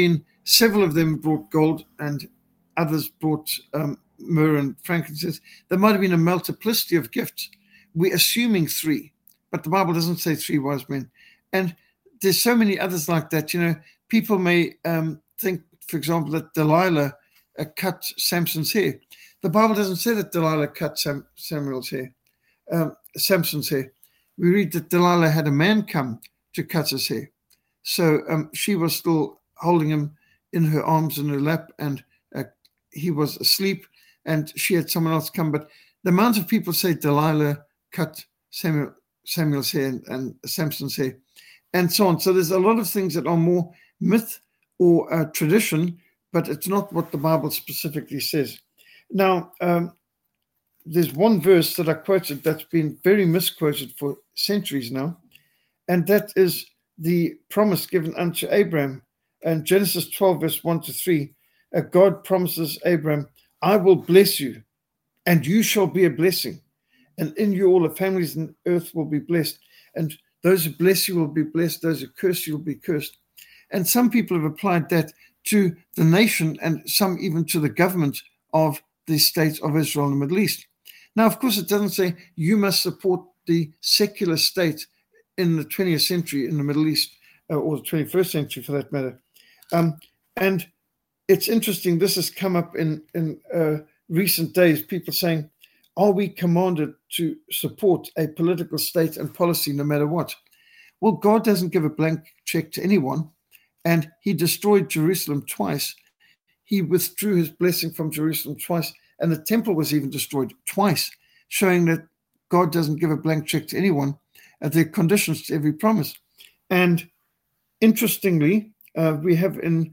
several of them brought gold and others brought um, myrrh and frankincense. There might have been a multiplicity of gifts. We're assuming three, but the Bible doesn't say three wise men. And there's so many others like that. You know, people may um, think, for example, that Delilah uh, cut Samson's hair. The Bible doesn't say that Delilah cut Sam, Samuel's hair, um, Samson's hair. We read that Delilah had a man come to cut his hair. So um, she was still holding him in her arms in her lap, and uh, he was asleep, and she had someone else come. But the amount of people say Delilah cut Samuel, Samuel's hair and, and Samson's hair, and so on. So there's a lot of things that are more myth or uh, tradition, but it's not what the Bible specifically says. Now, um, there's one verse that I quoted that's been very misquoted for centuries now, and that is the promise given unto Abraham. And Genesis twelve, verse one to three, uh, God promises Abraham, I will bless you, and you shall be a blessing. And in you all the families on earth will be blessed. And those who bless you will be blessed. Those who curse you will be cursed. And some people have applied that to the nation and some even to the government of the state of Israel in the Middle East. Now, of course, it doesn't say you must support the secular state in the twentieth century in the Middle East, uh, or the twenty-first century for that matter. Um, and it's interesting, this has come up in, in uh, recent days, people saying, are we commanded to support a political state and policy no matter what? Well, God doesn't give a blank check to anyone, and he destroyed Jerusalem twice. He withdrew his blessing from Jerusalem twice, and the temple was even destroyed twice, showing that God doesn't give a blank check to anyone, and there are conditions to every promise. And interestingly, uh, we have in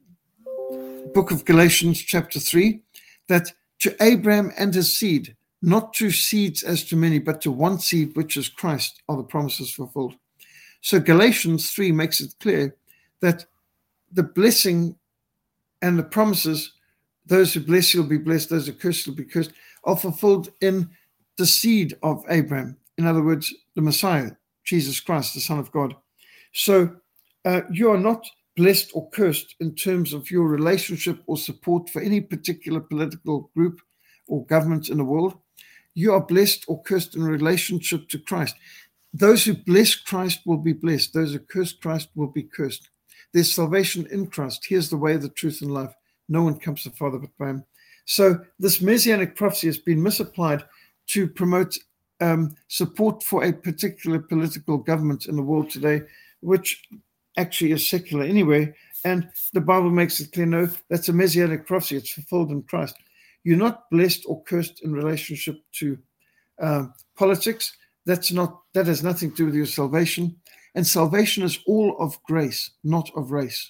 book of Galatians chapter three, that to Abraham and his seed, not to seeds as to many, but to one seed, which is Christ, are the promises fulfilled. So Galatians three makes it clear that the blessing and the promises, those who bless you will be blessed, those who curse you will be cursed, are fulfilled in the seed of Abraham. In other words, the Messiah, Jesus Christ, the Son of God. So uh, you are not blessed or cursed in terms of your relationship or support for any particular political group or government in the world. You are blessed or cursed in relationship to Christ. Those who bless Christ will be blessed. Those who curse Christ will be cursed. There's salvation in Christ. Here's the way, the truth, and life. No one comes to the Father but by him. So this messianic prophecy has been misapplied to promote um, support for a particular political government in the world today, which actually is secular anyway. And the Bible makes it clear, no, that's a messianic prophecy. It's fulfilled in Christ. You're not blessed or cursed in relationship to uh, politics. That's not, that has nothing to do with your salvation. And salvation is all of grace, not of race.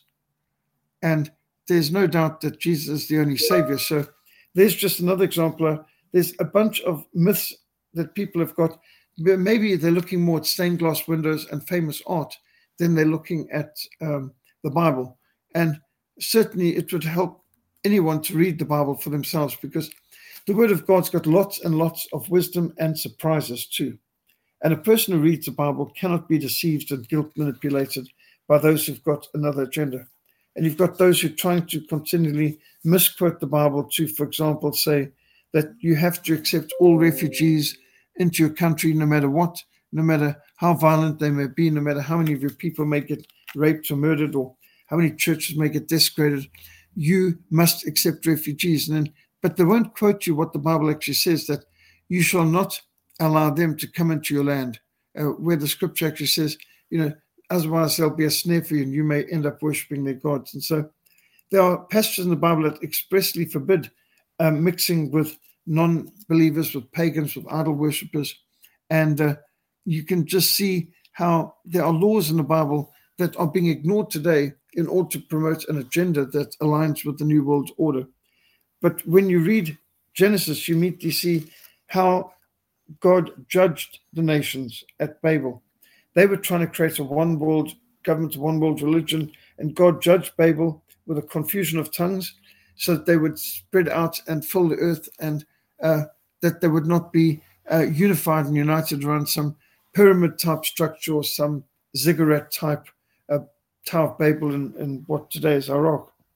And there's no doubt that Jesus is the only Savior. So there's just another example. There's a bunch of myths that people have got. Maybe they're looking more at stained glass windows and famous art than they're looking at um, the Bible. And certainly it would help anyone to read the Bible for themselves, because the Word of God's got lots and lots of wisdom and surprises too. And a person who reads the Bible cannot be deceived and guilt manipulated by those who've got another agenda. And you've got those who are trying to continually misquote the Bible to, for example, say that you have to accept all refugees into your country no matter what, no matter how violent they may be, no matter how many of your people may get raped or murdered, or how many churches may get desecrated. You must accept refugees. And then, but they won't quote you what the Bible actually says, that you shall not allow them to come into your land, uh, where the scripture actually says, you know, otherwise there'll be a snare for you and you may end up worshiping their gods. And so there are passages in the Bible that expressly forbid um, mixing with non-believers, with pagans, with idol worshippers. And uh, you can just see how there are laws in the Bible that are being ignored today in order to promote an agenda that aligns with the New World Order. But when you read Genesis, you immediately see how God judged the nations at Babel. They were trying to create a one world government, a one world religion, and God judged Babel with a confusion of tongues so that they would spread out and fill the earth, and uh, that they would not be uh, unified and united around some pyramid type structure or some ziggurat type uh, Tower of Babel in, in what today is Iraq.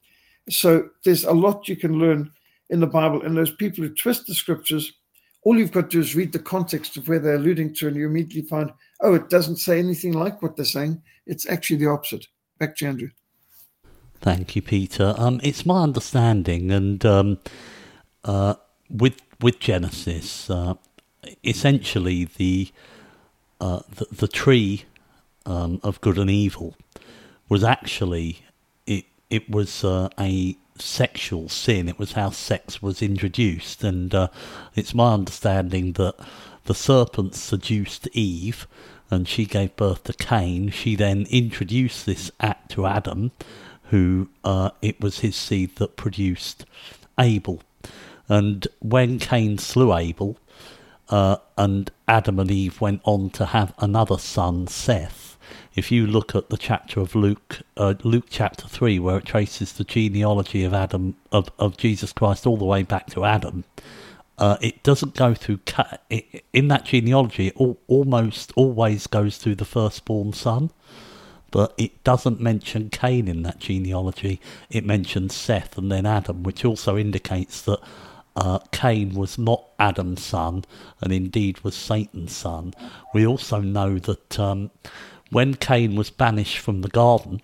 So there's a lot you can learn in the Bible. And those people who twist the scriptures, all you've got to do is read the context of where they're alluding to, and you immediately find, oh, it doesn't say anything like what they're saying. It's actually the opposite. Back to Andrew. Thank you, Peter. Um, it's my understanding, and um, uh, with with Genesis, uh, essentially the, uh, the the tree um, of good and evil was actually it it was uh, a sexual sin. It was how sex was introduced, and uh, it's my understanding that the serpent seduced Eve, and she gave birth to Cain. She then introduced this act to Adam, who uh, it was his seed that produced Abel. And when Cain slew Abel, uh, and Adam and Eve went on to have another son, Seth, if you look at the chapter of Luke, uh, Luke chapter three, where it traces the genealogy of Adam, of, of Jesus Christ all the way back to Adam, uh, it doesn't go through, it, in that genealogy, it all, almost always goes through the firstborn son. But it doesn't mention Cain in that genealogy. It mentions Seth and then Adam, which also indicates that uh, Cain was not Adam's son, and indeed was Satan's son. We also know that um, when Cain was banished from the garden,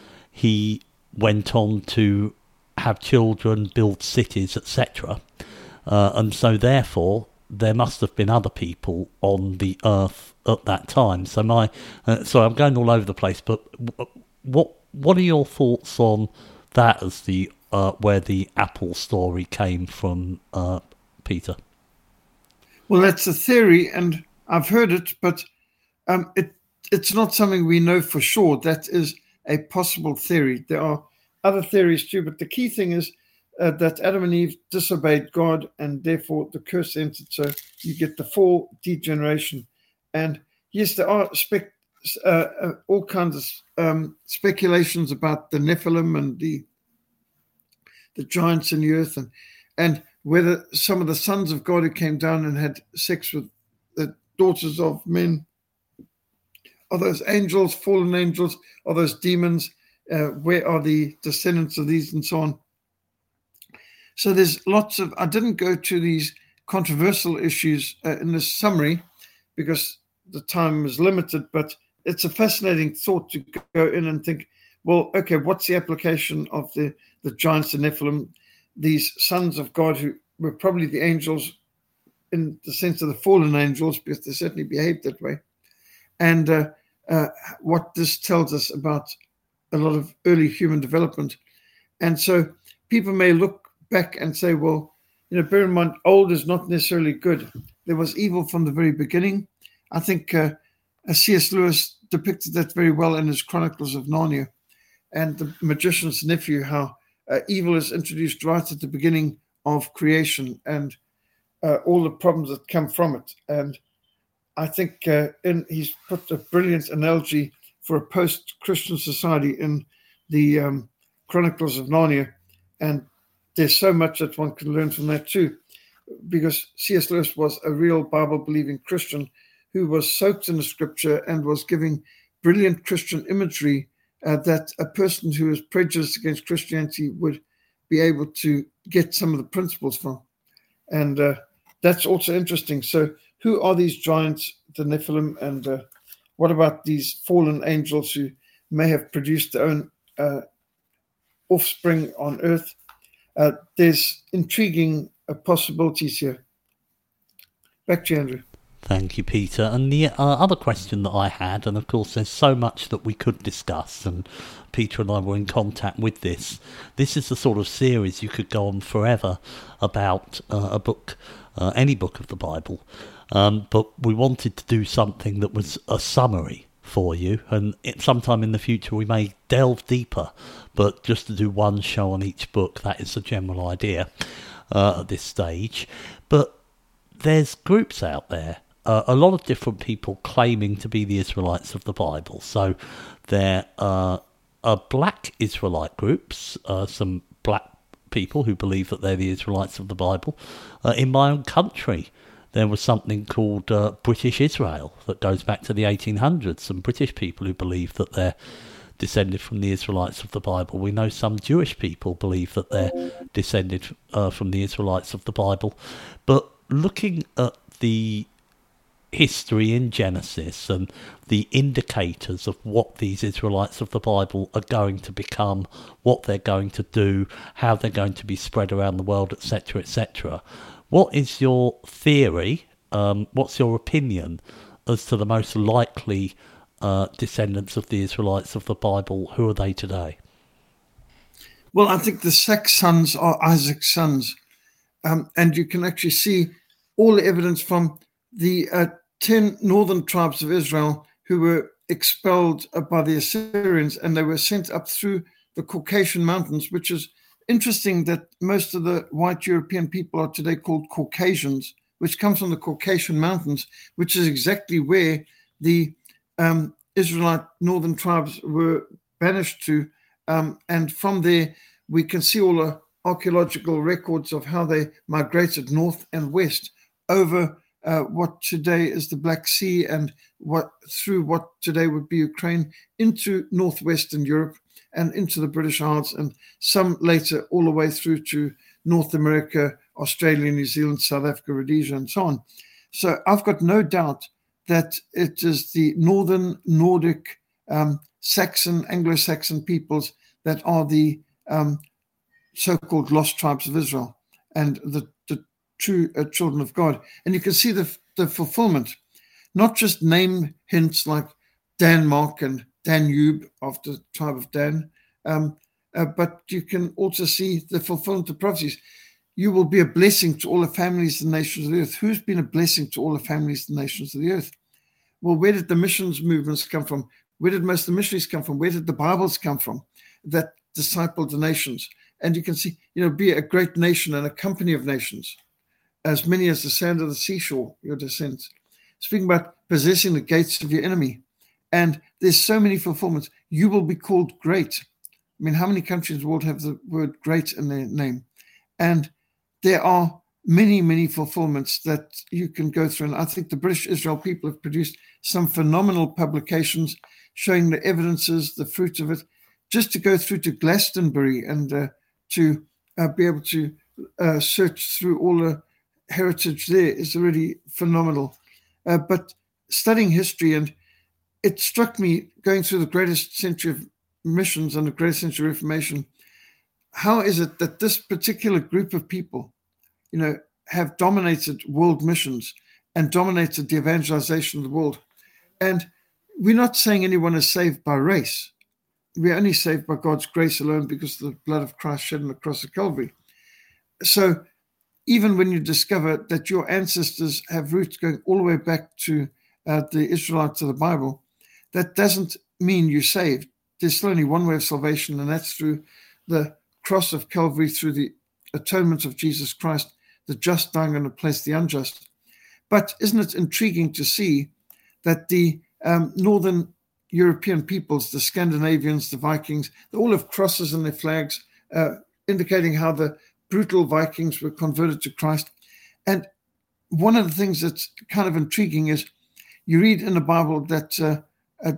he went on to have children, build cities, et cetera. Uh, and so therefore, there must have been other people on the earth at that time. So my, uh, sorry, I'm going all over the place. But what what are your thoughts on that as the uh, where the apple story came from, uh, Peter? Well, that's a theory, and I've heard it, but um, it it's not something we know for sure. That is a possible theory. There are other theories too, but the key thing is Uh, that Adam and Eve disobeyed God, and therefore the curse entered. So you get the fall, degeneration. And yes, there are spec- uh, uh, all kinds of um, speculations about the Nephilim and the the giants in the earth, and and whether some of the sons of God who came down and had sex with the daughters of men, are those angels, fallen angels, are those demons? Uh, where are the descendants of these, and so on? So there's lots of, I didn't go to these controversial issues uh, in this summary because the time was limited, but it's a fascinating thought to go in and think, well, okay, what's the application of the, the giants and Nephilim, these sons of God who were probably the angels in the sense of the fallen angels, because they certainly behaved that way, and uh, uh, what this tells us about a lot of early human development. And so people may look back and say, well, you know, bear in mind, old is not necessarily good. There was evil from the very beginning. I think uh, C S Lewis depicted that very well in his Chronicles of Narnia, and the magician's nephew, how uh, evil is introduced right at the beginning of creation, and uh, all the problems that come from it. And I think uh, in, he's put a brilliant analogy for a post-Christian society in the um, Chronicles of Narnia, and there's so much that one can learn from that too, because C S Lewis was a real Bible-believing Christian who was soaked in the scripture and was giving brilliant Christian imagery uh, that a person who is prejudiced against Christianity would be able to get some of the principles from. And uh, that's also interesting. So who are these giants, the Nephilim, and uh, what about these fallen angels who may have produced their own uh, offspring on earth? Uh, there's intriguing uh, possibilities here. Back to you, Andrew. Thank you, Peter. And the uh, other question that I had, and of course there's so much that we could discuss, and Peter and I were in contact with this. This is the sort of series you could go on forever about uh, a book, uh, any book of the Bible. Um, but we wanted to do something that was a summary for you, and it, sometime in the future we may delve deeper, but just to do one show on each book, that is the general idea uh, at this stage. But there's groups out there, uh, a lot of different people claiming to be the Israelites of the Bible. So there uh, are black Israelite groups, uh, some black people who believe that they're the Israelites of the Bible. Uh, in my own country, there was something called uh, British Israel that goes back to the eighteen hundreds, some British people who believe that they're descended from the Israelites of the Bible. We know some Jewish people believe that they're descended uh, from the Israelites of the Bible. But looking at the history in Genesis and the indicators of what these Israelites of the Bible are going to become, what they're going to do, how they're going to be spread around the world, et cetera, et cetera. What is your theory? Um, what's your opinion as to the most likely uh, descendants of the Israelites of the Bible? Who are they today? Well, I think the six sons are Isaac's sons, um, and you can actually see all the evidence from the uh, ten northern tribes of Israel who were expelled uh, by the Assyrians, and they were sent up through the Caucasian Mountains, which is interesting that most of the white European people are today called Caucasians, which comes from the Caucasian Mountains, which is exactly where the um, Israelite northern tribes were banished to. Um, and from there, we can see all the archaeological records of how they migrated north and west over uh, what today is the Black Sea and what through what today would be Ukraine into northwestern Europe and into the British Isles, and some later all the way through to North America, Australia, New Zealand, South Africa, Rhodesia, and so on. So I've got no doubt that it is the northern Nordic um, Saxon, Anglo-Saxon peoples that are the um, so-called lost tribes of Israel and the, the true uh, children of God. And you can see the, the fulfillment, not just name hints like Denmark and Danube of the tribe of Dan, um, uh, but you can also see the fulfillment of prophecies. You will be a blessing to all the families and nations of the earth. Who's been a blessing to all the families and nations of the earth? Well, where did the missions movements come from? Where did most of the missionaries come from? Where did the Bibles come from that discipled the nations? And you can see, you know, be a great nation and a company of nations, as many as the sand of the seashore, your descendants. Speaking about possessing the gates of your enemy. And there's so many fulfillments. You will be called great. I mean, how many countries in the world have the word great in their name? And there are many, many fulfillments that you can go through. And I think the British Israel people have produced some phenomenal publications showing the evidences, the fruit of it. Just to go through to Glastonbury and uh, to uh, be able to uh, search through all the heritage there is really phenomenal. Uh, but studying history, and it struck me going through the greatest century of missions and the greatest century of Reformation, how is it that this particular group of people, you know, have dominated world missions and dominated the evangelization of the world? And we're not saying anyone is saved by race. We're only saved by God's grace alone because of the blood of Christ shed on the cross of Calvary. So even when you discover that your ancestors have roots going all the way back to uh, the Israelites of the Bible, that doesn't mean you're saved. There's still only one way of salvation, and that's through the cross of Calvary, through the atonement of Jesus Christ, the just dying on the place of the unjust. But isn't it intriguing to see that the um, northern European peoples, the Scandinavians, the Vikings, they all have crosses on their flags, uh, indicating how the brutal Vikings were converted to Christ. And one of the things that's kind of intriguing is you read in the Bible that uh, uh,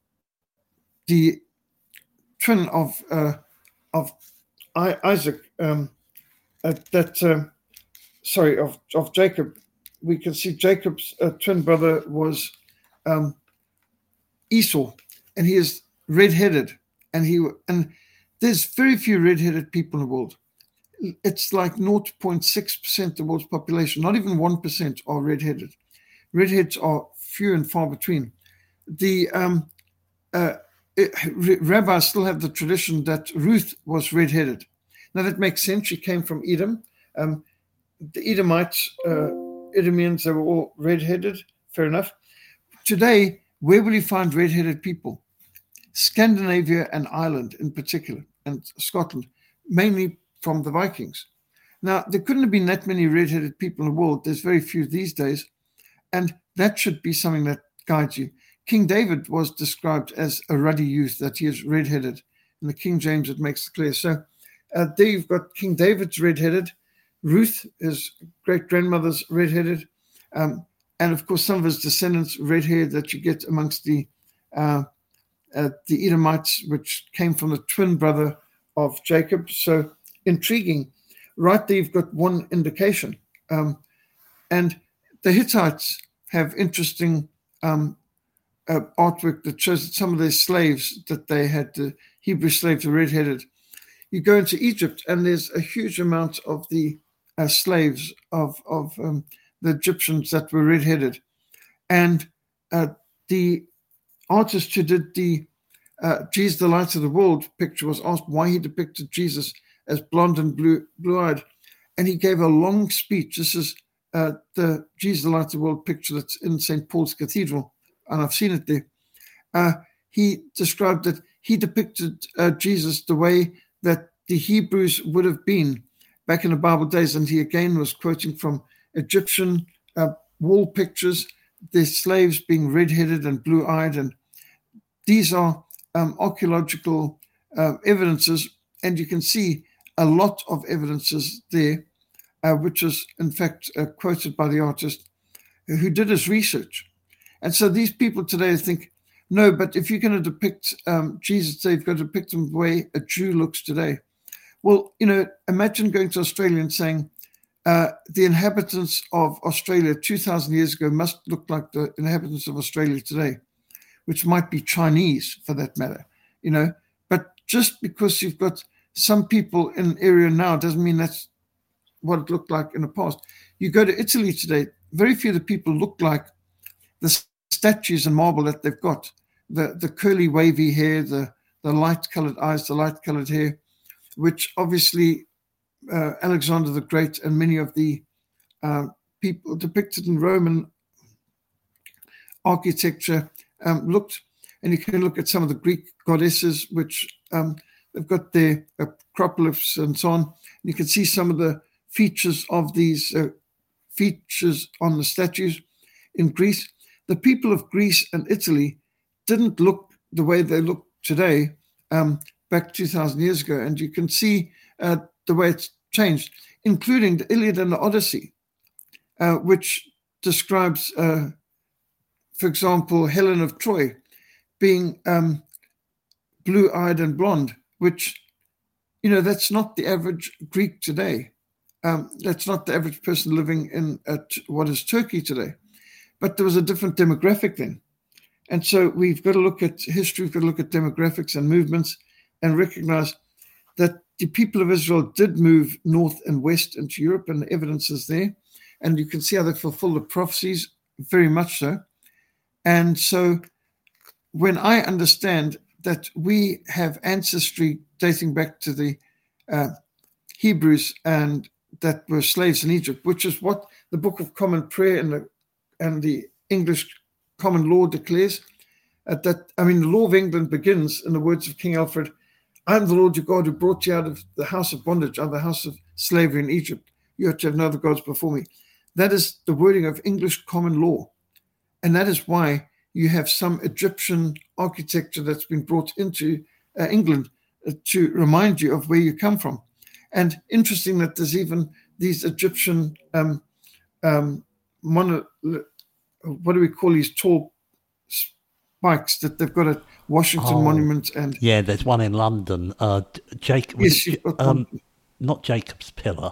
the twin of uh, of I, Isaac, um, uh, that uh, sorry of of Jacob, we can see Jacob's uh, twin brother was um, Esau, and he is red-headed, and he and there's very few red-headed people in the world. It's like zero point six percent of the world's population, not even one percent are red-headed. Redheads are few and far between. The um, uh, it, rabbis still have the tradition that Ruth was red-headed. Now that makes sense. She came from Edom. Um, the Edomites, uh, Edomians, they were all red-headed. Fair enough. Today, where will you find red-headed people? Scandinavia and Ireland in particular, and Scotland, mainly from the Vikings. Now, there couldn't have been that many red-headed people in the world. There's very few these days. And that should be something that guides you. King David was described as a ruddy youth, that he is red-headed. In the King James, it makes it clear. So uh, there you've got King David's red-headed. Ruth, his great-grandmother's red-headed. Um, and, of course, some of his descendants red-haired that you get amongst the uh, uh, the Edomites, which came from the twin brother of Jacob. So intriguing. Right there, you've got one indication. Um, and the Hittites have interesting um, uh, artwork that shows that some of their slaves that they had, the Hebrew slaves, were red-headed. You go into Egypt, and there's a huge amount of the uh, slaves of, of um, the Egyptians that were red-headed. And uh, the artist who did the uh, Jesus, the Light of the World picture was asked why he depicted Jesus as blonde and blue, blue-eyed. And he gave a long speech. This is uh, the Jesus, the Light of the World picture that's in Saint Paul's Cathedral, and I've seen it there. Uh, he described that he depicted uh, Jesus the way that the Hebrews would have been back in the Bible days. And he again was quoting from Egyptian uh, wall pictures, their slaves being red-headed and blue-eyed. And these are um, archaeological uh, evidences, and you can see a lot of evidences there, uh, which is in fact uh, quoted by the artist who did his research. And so these people today think, no, but if you're going to depict um, Jesus, they've got to depict him the way a Jew looks today. Well, you know, imagine going to Australia and saying uh, the inhabitants of Australia two thousand years ago must look like the inhabitants of Australia today, which might be Chinese for that matter, you know. But just because you've got some people in an area now doesn't mean that's what it looked like in the past. You go to Italy today, very few of the people look like the statues in marble that they've got. The the curly wavy hair, the, the light-colored eyes, the light-colored hair, which obviously uh, Alexander the Great and many of the uh, people depicted in Roman architecture um, looked. And you can look at some of the Greek goddesses, which um, they've got their acropolis and so on. And you can see some of the features of these uh, features on the statues in Greece. The people of Greece and Italy didn't look the way they look today um, back two thousand years ago. And you can see uh, the way it's changed, including the Iliad and the Odyssey, uh, which describes, uh, for example, Helen of Troy being um, blue-eyed and blonde, which, you know, that's not the average Greek today. Um, that's not the average person living in uh, what is Turkey today. But there was a different demographic then. And so we've got to look at history, we've got to look at demographics and movements and recognize that the people of Israel did move north and west into Europe, and the evidence is there. And you can see how they fulfill the prophecies, very much so. And so when I understand that we have ancestry dating back to the uh, Hebrews and that were slaves in Egypt, which is what the Book of Common Prayer and the and the English common law declares, uh, that, I mean, the law of England begins in the words of King Alfred, I am the Lord your God who brought you out of the house of bondage, out of the house of slavery in Egypt. You are to have no other gods before me. That is the wording of English common law. And that is why you have some Egyptian architecture that's been brought into uh, England uh, to remind you of where you come from. And interesting that there's even these Egyptian um, um, mono, what do we call these tall spikes that they've got at Washington oh, Monument? And yeah, there's one in London. Uh, Jake, yes, it, um, not Jacob's Pillar.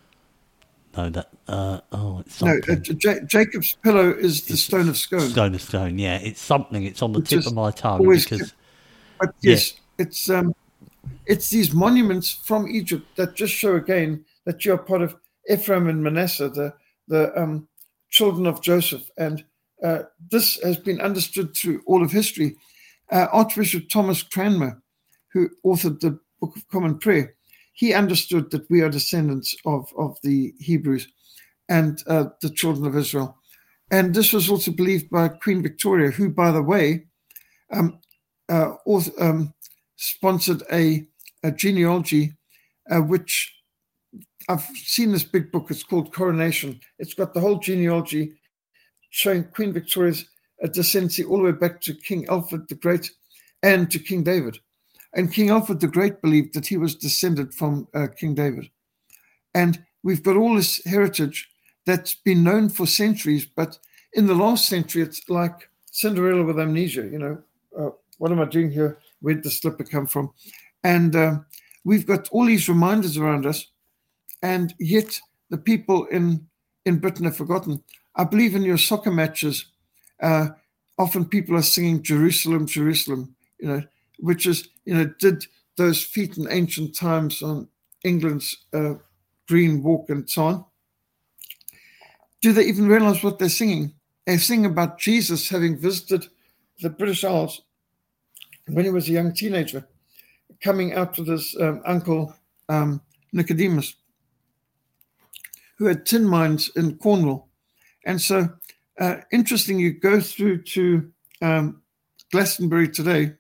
No, that. Uh, oh, it's something. No, uh, J- Jacob's Pillow is the it's Stone of Scone. Stone of Scone, yeah, it's something. It's on the Which tip of my tongue always, because. But yes, yeah. it's um, it's these monuments from Egypt that just show again that you are part of Ephraim and Manasseh, the the um. children of Joseph, and uh, this has been understood through all of history. Uh, Archbishop Thomas Cranmer, who authored the Book of Common Prayer, he understood that we are descendants of, of the Hebrews and uh, the children of Israel. And this was also believed by Queen Victoria, who, by the way, um, uh, author, um, sponsored a, a genealogy, uh, which I've seen this big book. It's called Coronation. It's got the whole genealogy showing Queen Victoria's descendancy all the way back to King Alfred the Great and to King David. And King Alfred the Great believed that he was descended from uh, King David. And we've got all this heritage that's been known for centuries, but in the last century, it's like Cinderella with amnesia. You know, uh, what am I doing here? Where did the slipper come from? And uh, we've got all these reminders around us, and yet the people in, in Britain have forgotten. I believe in your soccer matches, uh, often people are singing Jerusalem, Jerusalem, you know, which is, you know, did those feet in ancient times on England's uh, green walk and so on. Do they even realize what they're singing? They're singing about Jesus having visited the British Isles when he was a young teenager, coming out with his um, uncle um, Nicodemus, who had tin mines in Cornwall. And so, uh, interesting, you go through to um, Glastonbury today,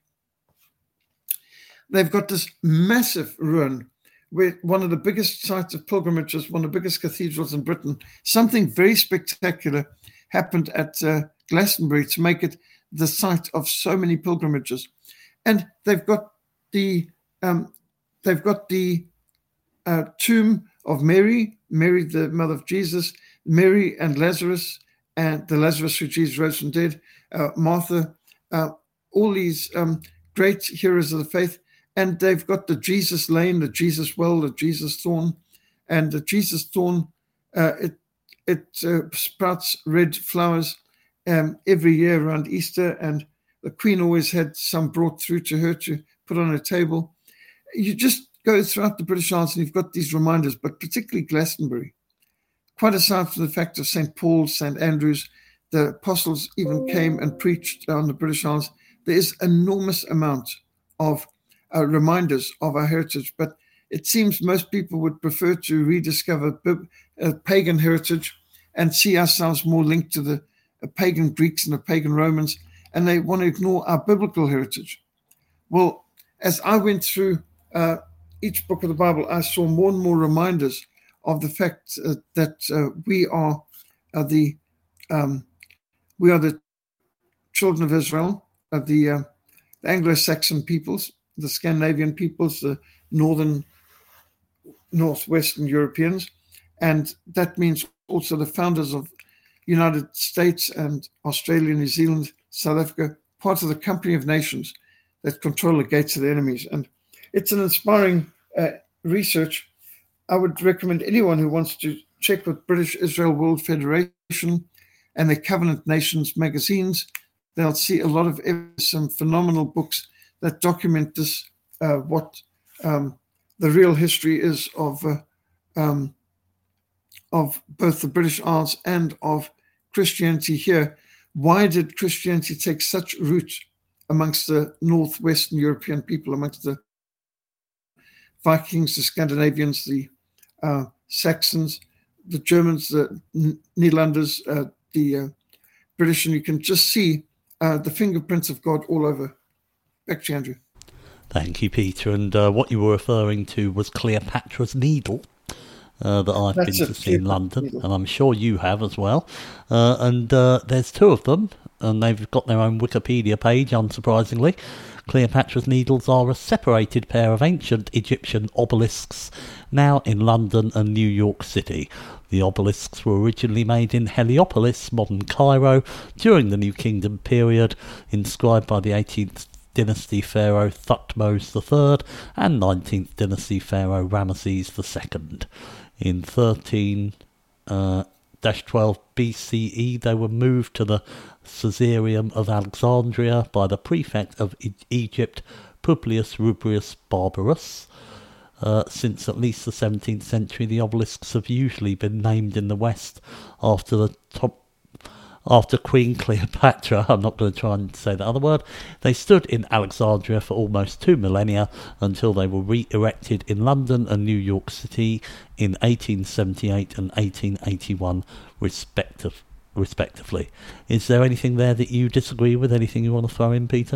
they've got this massive ruin where one of the biggest sites of pilgrimages, one of the biggest cathedrals in Britain, something very spectacular happened at uh, Glastonbury to make it the site of so many pilgrimages. And they've got the um, they've got the uh, tomb of Mary, Mary the mother of Jesus, Mary and Lazarus, and the Lazarus who Jesus rose from dead, uh, Martha, uh, all these um, great heroes of the faith. And they've got the Jesus lane, the Jesus well, the Jesus thorn. And the Jesus thorn, uh, it it uh, sprouts red flowers um, every year around Easter. And the Queen always had some brought through to her to put on her table. You just go throughout the British Isles and you've got these reminders, but particularly Glastonbury. Quite aside from the fact of Saint Paul's, Saint Andrew's, the apostles even came and preached on the British Isles. There is enormous amount of uh, reminders of our heritage, but it seems most people would prefer to rediscover uh, pagan heritage and see ourselves more linked to the uh, pagan Greeks and the pagan Romans, and they want to ignore our biblical heritage. Well, as I went through uh, each book of the Bible, I saw more and more reminders of the fact uh, that uh, we are uh, the um, we are the children of Israel, of the, uh, the Anglo-Saxon peoples, the Scandinavian peoples, the northern, northwestern Europeans, and that means also the founders of United States and Australia, New Zealand, South Africa, part of the company of nations that control the gates of the enemies. And it's an inspiring uh, research. I would recommend anyone who wants to check with British Israel World Federation and the Covenant Nations magazines. They'll see a lot of some phenomenal books that document this, uh, what um, the real history is of uh, um, of both the British Isles and of Christianity here. Why did Christianity take such root amongst the northwestern European people, amongst the Vikings, the Scandinavians, the uh, Saxons, the Germans, the Netherlanders, uh, the uh, British, and you can just see uh, the fingerprints of God all over. Back to you, Andrew. Thank you, Peter. And uh, what you were referring to was Cleopatra's Needle uh, that I've That's been to see in London, needle. and I'm sure you have as well. Uh, and uh, there's two of them, and they've got their own Wikipedia page, unsurprisingly. Cleopatra's Needles are a separated pair of ancient Egyptian obelisks now in London and New York City. The obelisks were originally made in Heliopolis, modern Cairo, during the New Kingdom period, inscribed by the eighteenth dynasty pharaoh Thutmose the third and nineteenth dynasty pharaoh Ramesses the second. In thirteen twelve B C E, they were moved to the Caesareum of Alexandria by the prefect of e- Egypt, Publius Rubrius Barbarus. Uh, since at least the seventeenth century, the obelisks have usually been named in the West after the top, after Queen Cleopatra. I'm not going to try and say that other word. They stood in Alexandria for almost two millennia until they were re-erected in London and New York City in eighteen seventy-eight and eighteen eighty-one, respective, respectively. Is there anything there that you disagree with? Anything you want to throw in, Peter?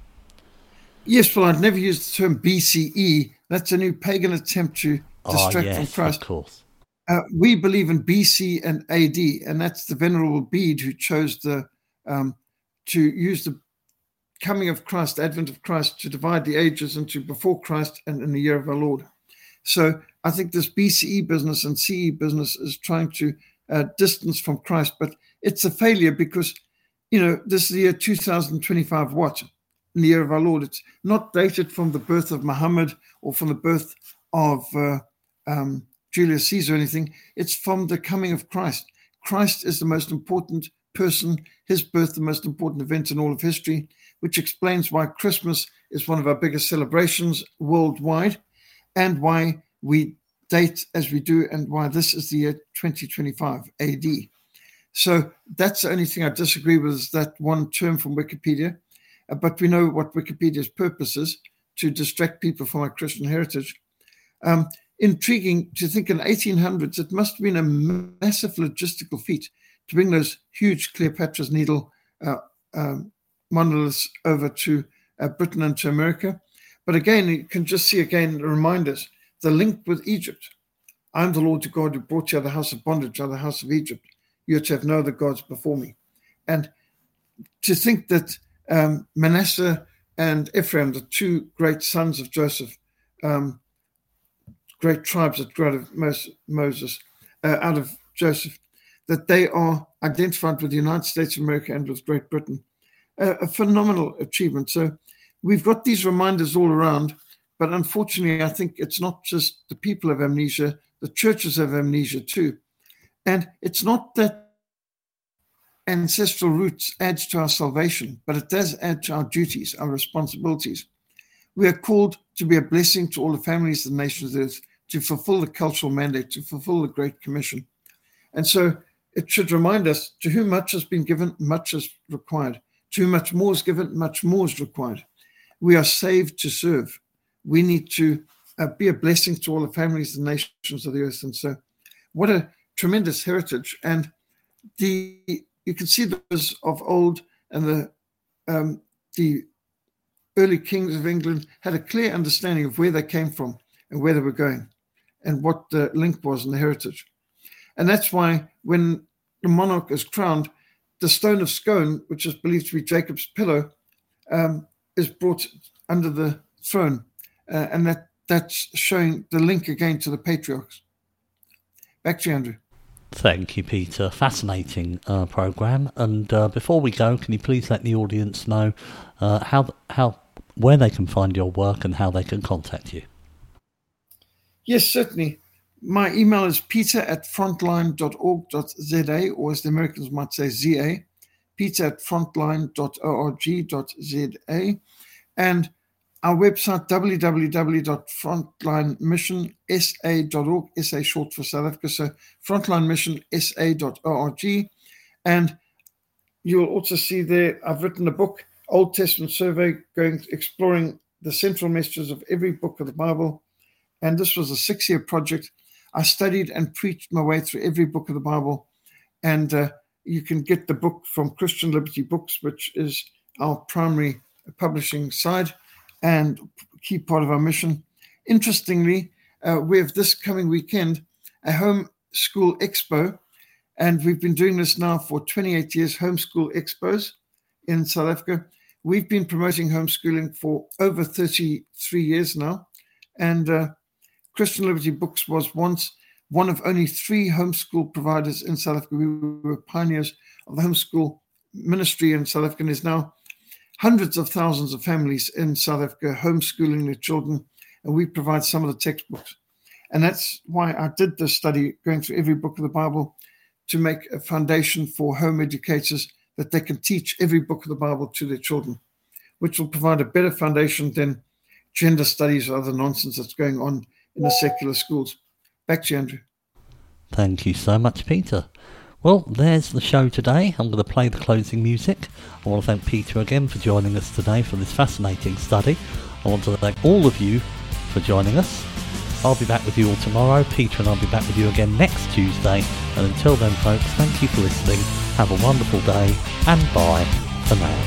Yes, well, I'd never used the term B C E. That's a new pagan attempt to distract oh, yes, from Christ. Of course. Uh, we believe in B C and A D, and that's the Venerable Bede who chose the um, to use the coming of Christ, advent of Christ, to divide the ages into before Christ and in the year of our Lord. So I think this B C E business and C E business is trying to uh, distance from Christ, but it's a failure because, you know, this is the year two thousand twenty-five what? in the year of our Lord. It's not dated from the birth of Muhammad or from the birth of uh, um, Julius Caesar or anything. It's from the coming of Christ. Christ is the most important person, his birth the most important event in all of history, which explains why Christmas is one of our biggest celebrations worldwide, and why we date as we do, and why this is the year twenty twenty-five A D. So that's the only thing I disagree with, is that one term from Wikipedia. Uh, but we know what Wikipedia's purpose is, to distract people from our Christian heritage. Um, intriguing to think in eighteen hundreds, it must have been a massive logistical feat to bring those huge Cleopatra's Needle uh, um, monoliths over to uh, Britain and to America. But again, you can just see again the reminders, the link with Egypt. I'm the Lord your God who brought you out of the house of bondage, out of the house of Egypt. You are to have no other gods before me. And to think that um, Manasseh and Ephraim, the two great sons of Joseph, um, great tribes that grew out of Moses, uh, out of Joseph, that they are identified with the United States of America and with Great Britain. Uh, a phenomenal achievement. So we've got these reminders all around, but unfortunately, I think it's not just the people have amnesia, the churches have amnesia too. And it's not that ancestral roots adds to our salvation, but it does add to our duties, our responsibilities. We are called to be a blessing to all the families of the nations of the earth, to fulfill the cultural mandate, to fulfill the Great Commission. And so it should remind us, to whom much has been given, much is required. To whom much more is given, much more is required. We are saved to serve. We need to uh, be a blessing to all the families and nations of the earth. And so what a tremendous heritage. And the you can see those of old, and the um, the early kings of England had a clear understanding of where they came from and where they were going and what the link was in the heritage. And that's why when the monarch is crowned, the stone of Scone, which is believed to be Jacob's pillow, um, is brought under the throne. Uh, and that, that's showing the link again to the patriarchs. Back to you, Andrew. Thank you, Peter. Fascinating uh, programme. And uh, before we go, can you please let the audience know uh, how how where they can find your work and how they can contact you? Yes, certainly. My email is peter at frontline dot org dot z a, or as the Americans might say, Z A, peter at frontline dot org dot z a. And our website, w w w dot frontline mission s a dot org, S A short for South Africa, so frontline mission s a dot org. And you'll also see there, I've written a book, Old Testament Survey, going exploring the central messages of every book of the Bible. And this was a six-year project. I studied and preached my way through every book of the Bible. And uh, you can get the book from Christian Liberty Books, which is our primary publishing side and key part of our mission. Interestingly, uh, we have this coming weekend a homeschool expo, and we've been doing this now for twenty-eight years, homeschool expos in South Africa. We've been promoting homeschooling for over thirty-three years now, and uh, Christian Liberty Books was once one of only three homeschool providers in South Africa. We were pioneers of the homeschool ministry in South Africa, and there's now hundreds of thousands of families in South Africa homeschooling their children, and we provide some of the textbooks. And that's why I did this study, going through every book of the Bible, to make a foundation for home educators that they can teach every book of the Bible to their children, which will provide a better foundation than gender studies or other nonsense that's going on in the secular schools. Back to you, Andrew. Thank you so much, Peter. Well, there's the show today. I'm going to play the closing music. I want to thank Peter again for joining us today for this fascinating study. I want to thank all of you for joining us. I'll be back with you all tomorrow. Peter and I'll be back with you again next Tuesday. And until then, folks, thank you for listening. Have a wonderful day, and bye for now.